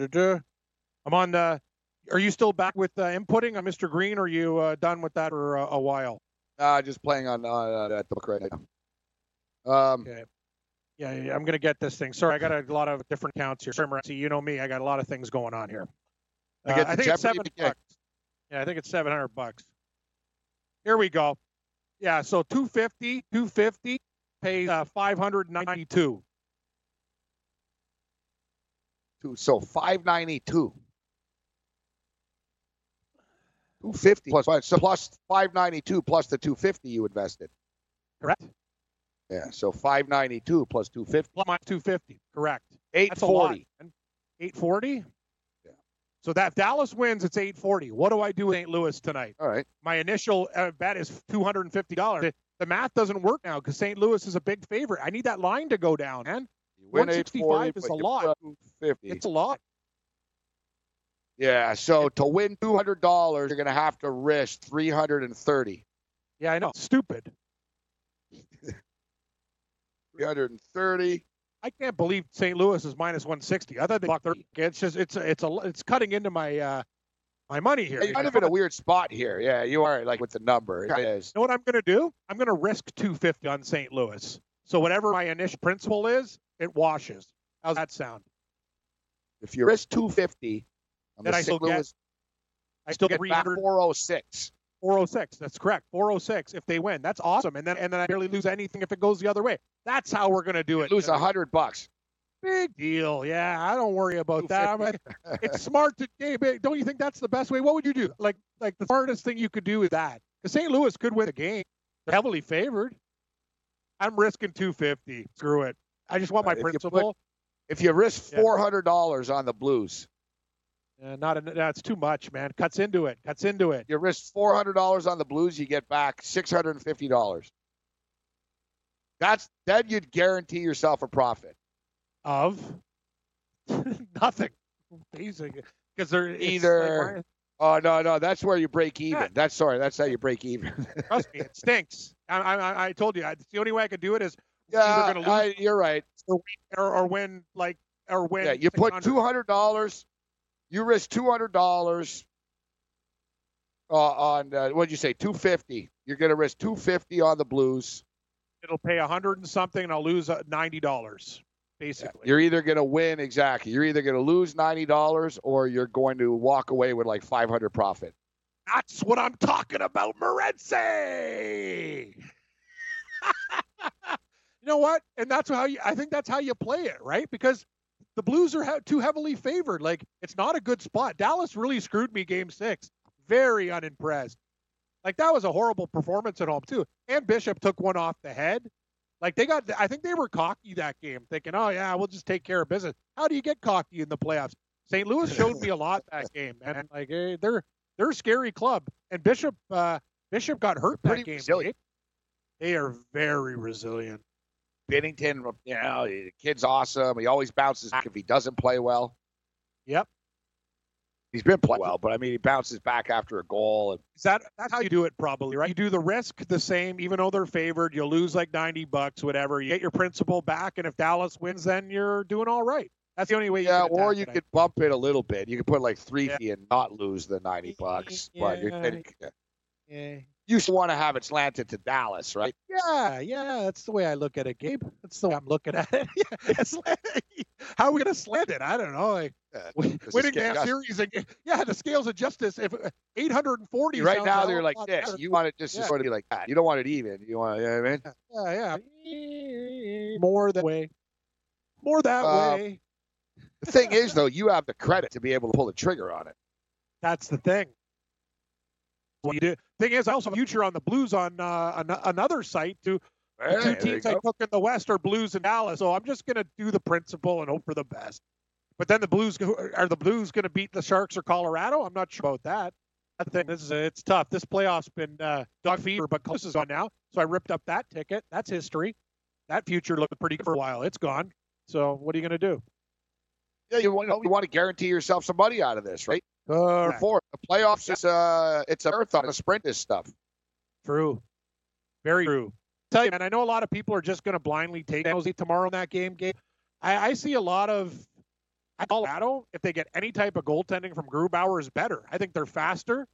on the. Are you still back with inputting on Mr. Green, or are you done with that for a while? Just playing on at the book right now. Okay. Yeah, I'm going to get this thing. Sorry, I got a lot of different accounts here. Sorry, Morency, you know me. I got a lot of things going on here. I think it's $7. Yeah, I think it's $700. Here we go. Yeah, so 250 pays 592. So 592. 250 plus so plus 592 plus the 250 you invested. Correct. Yeah, so 592 plus 250. Plus my 250. Correct. 840. 840. Yeah. So that if Dallas wins, it's 840. What do I do with St. Louis tonight? All right. My initial bet is $250. The math doesn't work now because St. Louis is a big favorite. I need that line to go down, man. 165 is a lot. It's a lot. Yeah, so to win $200, you're going to have to risk $330. Yeah, I know. Stupid. 330. I can't believe St. Louis is minus 160. I thought they blocked 30. It's just it's cutting into my my money here. You're kind of in a weird spot here. Yeah, you are like with the number. It is. You know what I'm going to do? I'm going to risk 250 on St. Louis. So whatever my initial principal is, it washes. How's that sound? If you risk 250, then I still get 300. 406. 406. That's correct. 406 if they win. That's awesome. And then I barely lose anything if it goes the other way. That's how we're going to do it. Lose $100. Big deal. Yeah, I don't worry about that. It's smart to don't you think that's the best way? What would you do? Like the smartest thing you could do is that. Because St. Louis could win the game. They're heavily favored. I'm risking 250. Screw it. I just want my principal. If you risk $400 on the Blues. That's too much, man. Cuts into it. You risk $400 on the Blues, you get back $650. Then you'd guarantee yourself a profit of nothing, basically, because they're either. Oh no, that's where you break even. Yeah. That's how you break even. Trust me, it stinks. I told you, it's the only way I could do it is either going to lose. You're right. Or win. Yeah, you put $200. You risk $200 on what'd you say? $250. You're going to risk $250 on the Blues. It'll pay $100 and something, and I'll lose $90. Basically, you're either going to win exactly. You're either going to lose $90 or you're going to walk away with like $500 profit. That's what I'm talking about, Morency. You know what? And that's I think that's how you play it, right? Because the Blues are too heavily favored. Like, it's not a good spot. Dallas really screwed me Game 6. Very unimpressed. Like, that was a horrible performance at home, too. And Bishop took one off the head. Like, I think they were cocky that game, thinking, oh, yeah, we'll just take care of business. How do you get cocky in the playoffs? St. Louis showed me a lot that game, man. Like, they're a scary club. And Bishop got hurt that game. Resilient. They are very resilient. Binnington, the kid's awesome. He always bounces back if he doesn't play well. Yep. He's been playing well, but, I mean, he bounces back after a goal. That's how you do it probably, right? You do the risk the same, even though they're favored. You'll lose like $90, whatever. You get your principal back, and if Dallas wins, then you're doing all right. That's the only way you can or you could bump it a little bit. You could put like $350 and not lose the $90. But you still want to have it slanted to Dallas, right? Yeah, that's the way I look at it, Gabe. That's the way I'm looking at it. How are we going to slant it? I don't know. Like, winning that series, the scales of justice. If 840 right now, they're like this. Better. You want it just to sort of be like that. You don't want it even. You want, you know what I mean? Yeah. More that way. The thing is, though, you have the credit to be able to pull the trigger on it. That's the thing. What you do. Thing is, I also have a future on the Blues on another site too. The two teams I took in the West are Blues and Dallas, so I'm just going to do the principle and hope for the best. But then the Blues going to beat the Sharks or Colorado? I'm not sure about that. I think it's tough. This playoff's been dog fever, but Columbus is on now, so I ripped up that ticket. That's history. That future looked pretty good for a while. It's gone. So what are you going to do? Yeah, you want to guarantee yourself some money out of this, right? For the playoffs, it's a marathon, a sprint. This stuff. True, very true. Tell you, man, I know a lot of people are just going to blindly take Jose tomorrow in that game. I see a lot of Colorado. If they get any type of goaltending from Grubauer, is better. I think they're faster.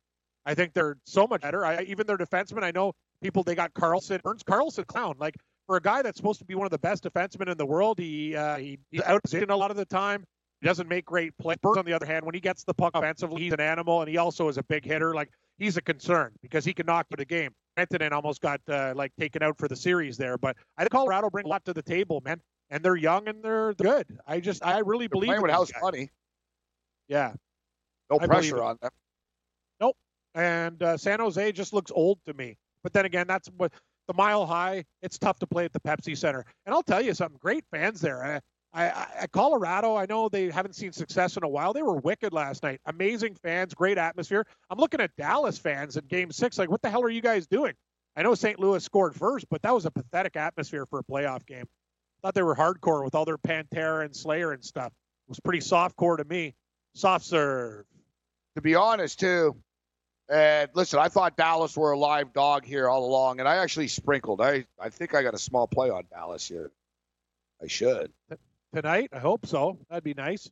I think they're so much better. Even their defensemen, I know people, they got Carlson. Ernst Carlson, clown. Like, for a guy that's supposed to be one of the best defensemen in the world, he's out position a lot of the time. He doesn't make great plays. Burns, on the other hand, when he gets the puck offensively, he's an animal, and he also is a big hitter. Like, he's a concern because he can knock you the game. Antonin almost got taken out for the series there, but I think Colorado bring a lot to the table, man. And they're young and they're good. I really believe playing in with these house guys. money. Yeah. No I pressure on them. Nope. And San Jose just looks old to me. But then again, that's what the Mile High. It's tough to play at the Pepsi Center. And I'll tell you something. Great fans there. At Colorado, I know they haven't seen success in a while. They were wicked last night. Amazing fans, great atmosphere. I'm looking at Dallas fans in Game 6. Like, what the hell are you guys doing? I know St. Louis scored first, but that was a pathetic atmosphere for a playoff game. Thought they were hardcore with all their Pantera and Slayer and stuff. It was pretty softcore to me. Soft serve. To be honest, too, and listen, I thought Dallas were a live dog here all along, and I actually sprinkled. I think I got a small play on Dallas here. I should. Tonight? I hope so. That'd be nice.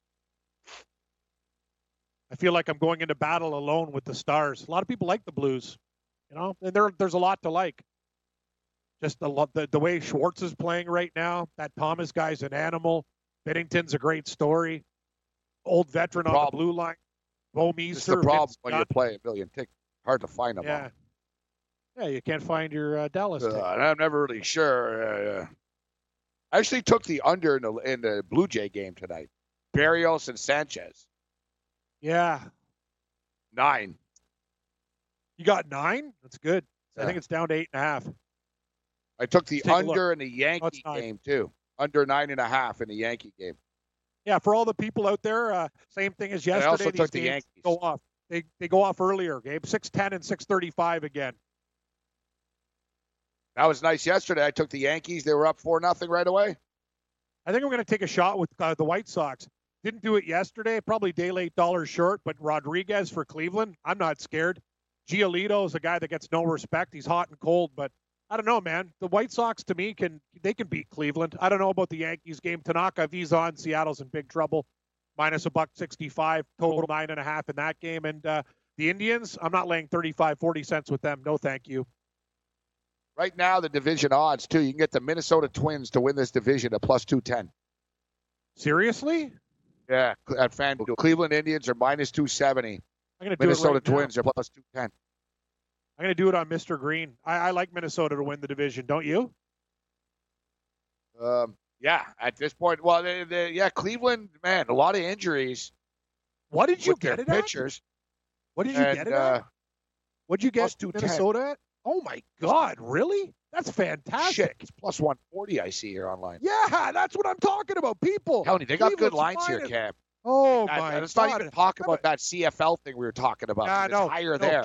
I feel like I'm going into battle alone with the Stars. A lot of people like the Blues, and there's a lot to like. Just the way Schwartz is playing right now. That Thomas guy's an animal. Binnington's a great story. Old veteran on the blue line. Bo Meester. It's the problem when you play a million tickets. Hard to find them. Yeah. Yeah, you can't find your Dallas ticket. I'm never really sure. I actually took the under in the Blue Jay game tonight. Barrios and Sanchez. Yeah. 9. You got 9? That's good. Yeah. I think it's down to 8.5. I took the under in the Yankee game, too. Under 9.5 in the Yankee game. Yeah, for all the people out there, same thing as yesterday. I also these took the games Yankees. go off. They go off earlier, Gabe. 6:10 and 6:35 again. That was nice yesterday. I took the Yankees. They were up 4-0 right away. I think I'm going to take a shot with the White Sox. Didn't do it yesterday. Probably day late, $1 short. But Rodriguez for Cleveland, I'm not scared. Giolito is a guy that gets no respect. He's hot and cold, but I don't know, man. The White Sox, to me, can beat Cleveland. I don't know about the Yankees game. Tanaka, if he's on, Seattle's in big trouble. Minus $1.65, total 9.5 in that game. And the Indians, I'm not laying 40 cents with them. No, thank you. Right now, the division odds, too. You can get the Minnesota Twins to win this division at plus 210. Seriously? Yeah, at FanDuel. Cleveland Indians are minus 270. I'm going to do Minnesota it right Twins are plus 210. I'm going to do it on Mr. Green. I like Minnesota to win the division. Don't you? Yeah, at this point. Well, Cleveland, man, a lot of injuries. What did you get their it at? pitchers. What did you get it at? What did you get Minnesota at? Oh, my God. Really? That's fantastic. Shit, it's plus 140 I see here online. Yeah, that's what I'm talking about. People. Tony, they got good lines here, Cam. Oh, my God. Let's not even talk about that CFL thing we were talking about. It's higher there.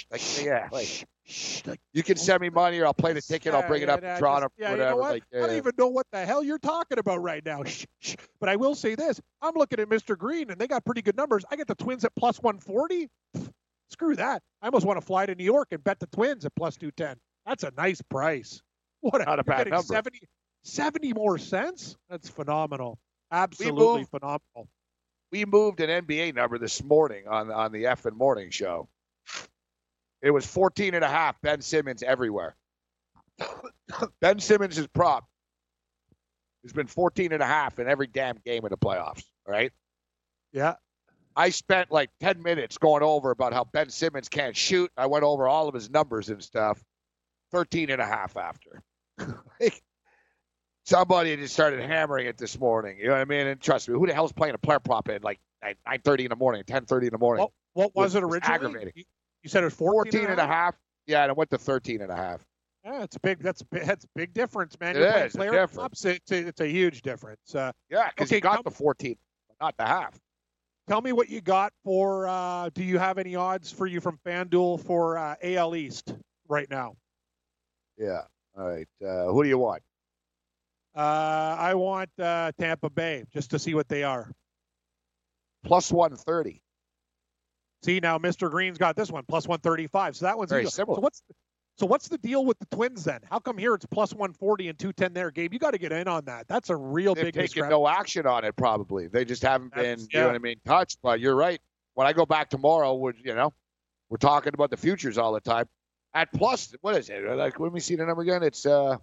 You can send me money or I'll play the ticket. I'll bring it up to Toronto. Whatever. You know what? I don't even know what the hell you're talking about right now. But I will say this. I'm looking at Mr. Green, and they got pretty good numbers. I get the Twins at plus 140. Screw that. I almost want to fly to New York and bet the Twins at plus 210. That's a nice price. Not a bad number. 70 more cents? That's phenomenal. Absolutely phenomenal. We moved an NBA number this morning on the F and Morning Show. It was 14.5. Ben Simmons everywhere. Ben Simmons' prop has been 14.5 in every damn game of the playoffs. All right? Yeah. I spent like 10 minutes going over about how Ben Simmons can't shoot. I went over all of his numbers and stuff. 13.5 after. Somebody just started hammering it this morning. You know what I mean? And trust me, who the hell's playing a player prop at like 9:30 in the morning, 10:30 in the morning? What was it originally? Aggravating. You said it was 14.5. Yeah, and it went to 13.5. Yeah, it's a big. That's a big difference, man. It You're playing is player difference. props. It's a huge difference. Yeah, because you got the 14, but not the half. Tell me what you got for. Do you have any odds for you from FanDuel for AL East right now? Yeah. All right. Who do you want? I want Tampa Bay just to see what they are. Plus 130. See, now Mr. Green's got this one, plus 135. So that one's very similar. So what's the deal with the Twins then? How come here it's plus 140 and 210 there, Gabe? You got to get in on that. That's a real They've big taken no action on it, probably. They just haven't been, you know what I mean, touched. But you're right. When I go back tomorrow, We're talking about the futures all the time. At plus, what is it? Like, let me see the number again. It's plus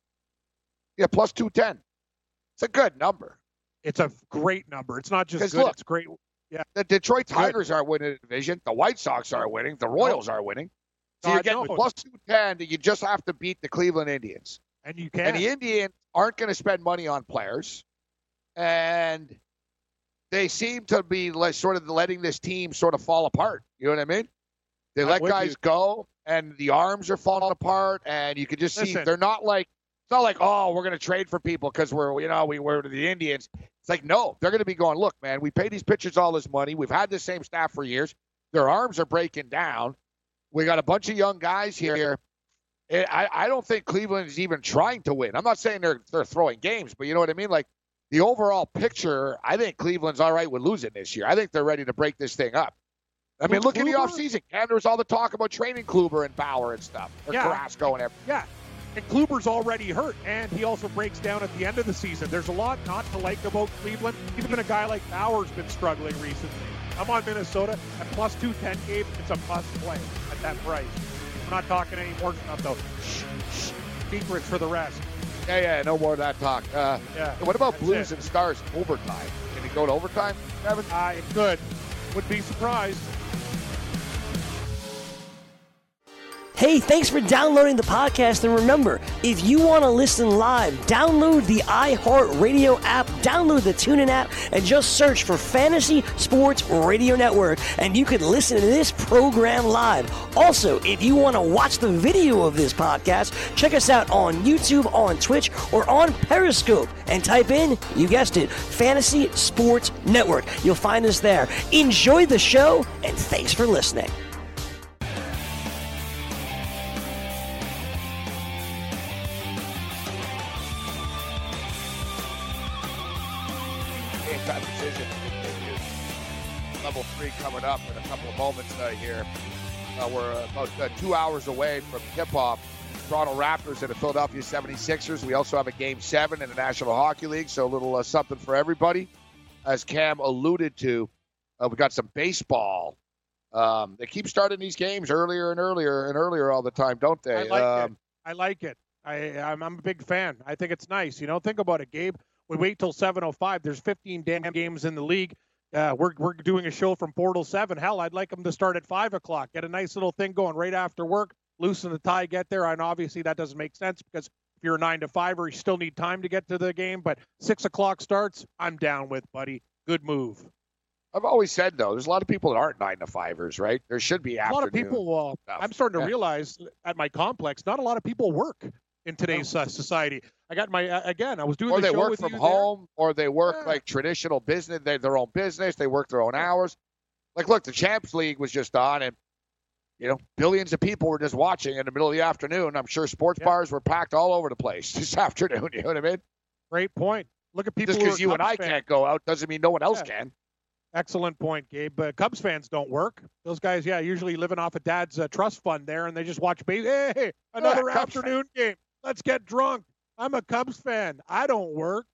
210. It's a good number. It's a great number. It's not just good. Look, it's great. Yeah. The Detroit Tigers aren't winning the division. The White Sox aren't winning. The Royals are winning. So you're getting plus 210 that you just have to beat the Cleveland Indians. And you can. And the Indians aren't going to spend money on players. And they seem to be sort of letting this team sort of fall apart. You know what I mean? They let guys go, and the arms are falling apart, and you can just see they're not like, it's not like, oh, we're going to trade for people because we're the Indians. It's like, no, they're going to be going, look, man, we pay these pitchers all this money. We've had the same staff for years. Their arms are breaking down. We got a bunch of young guys here. I don't think Cleveland is even trying to win. I'm not saying they're throwing games, but you know what I mean? Like, the overall picture, I think Cleveland's all right with losing this year. I think they're ready to break this thing up. I mean, look at the offseason. And there's all the talk about training Kluber and Bauer and stuff. Or Carrasco and everything. Yeah. And Kluber's already hurt, and he also breaks down at the end of the season. There's a lot not to like about Cleveland. Even a guy like Bauer's been struggling recently. I'm on Minnesota at plus 210, Gabe. It's a must play at that price. We're not talking any more stuff, though. Secrets for the rest. Yeah, no more of that talk. What about Blues and Stars overtime? Can it go to overtime, Kevin? It could. Would be surprised. Hey, thanks for downloading the podcast. And remember, if you want to listen live, download the iHeartRadio app, download the TuneIn app, and just search for Fantasy Sports Radio Network, and you can listen to this program live. Also, if you want to watch the video of this podcast, check us out on YouTube, on Twitch, or on Periscope, and type in, you guessed it, Fantasy Sports Network. You'll find us there. Enjoy the show, and thanks for listening. Level 3 coming up in a couple of moments here. We're about 2 hours away from tip-off. Toronto Raptors and the Philadelphia 76ers. We also have a Game 7 in the National Hockey League, so a little something for everybody. As Cam alluded to, we got some baseball. They keep starting these games earlier and earlier all the time, don't they? I like it. I'm a big fan. I think it's nice. You know, think about it, Gabe. We wait till 7:05. There's 15 damn games in the league. We're doing a show from 4 till 7. Hell, I'd like them to start at 5 o'clock. Get a nice little thing going right after work. Loosen the tie, get there. And obviously that doesn't make sense because if you're a 9 to 5er, you still need time to get to the game. But 6 o'clock starts, I'm down with, buddy. Good move. I've always said, though, there's a lot of people that aren't 9 to 5ers, right? There should be afternoon. A lot of people, I'm starting to realize at my complex, not a lot of people work in today's society. I got I was doing the show with you. Or they work from home, or they work like traditional business. They have their own business. They work their own hours. Like, look, the Champs League was just on, and, you know, billions of people were just watching in the middle of the afternoon. I'm sure sports bars were packed all over the place this afternoon. You know what I mean? Great point. Look at people just because you and I can't go out doesn't mean no one else can. Excellent point, Gabe. But Cubs fans don't work. Those guys, usually living off of Dad's trust fund there, and they just watch baseball. Hey, another afternoon game. Let's get drunk. I'm a Cubs fan. I don't work.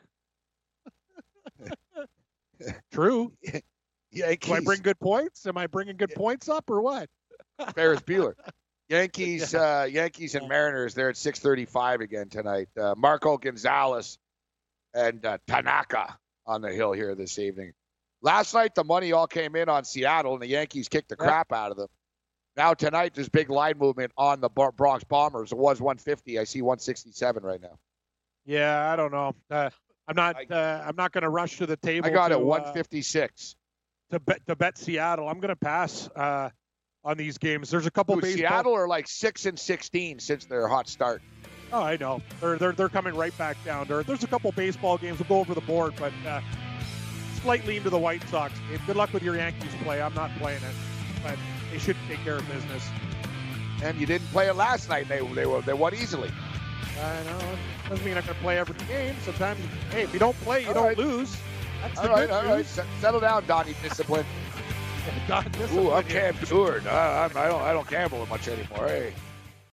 True. Yankees. Do I bring good points? Am I bringing good points up or what? Ferris Bueller. Yankees and Mariners, they're at 6:35 again tonight. Marco Gonzalez and Tanaka on the hill here this evening. Last night, the money all came in on Seattle, and the Yankees kicked the crap out of them. Now tonight, there's big line movement on the Bronx Bombers. It was 150. I see 167 right now. Yeah, I don't know. I'm not going to rush to the table. I got it 156 to bet Seattle. I'm going to pass on these games. There's a couple. Seattle are like 6-16 since their hot start. Oh, I know. They're coming right back down to earth. There's a couple baseball games. We'll go over the board, but slightly into the White Sox game. Good luck with your Yankees play. I'm not playing it, but they should take care of business. And you didn't play it last night. They won easily. I know. Doesn't mean I'm going to play every game. Sometimes, hey, if you don't play, you don't lose. That's the good news. Right. Settle down, Donnie Discipline. Discipline. Ooh, I'm Cam Stewart. I don't gamble much anymore. Hey.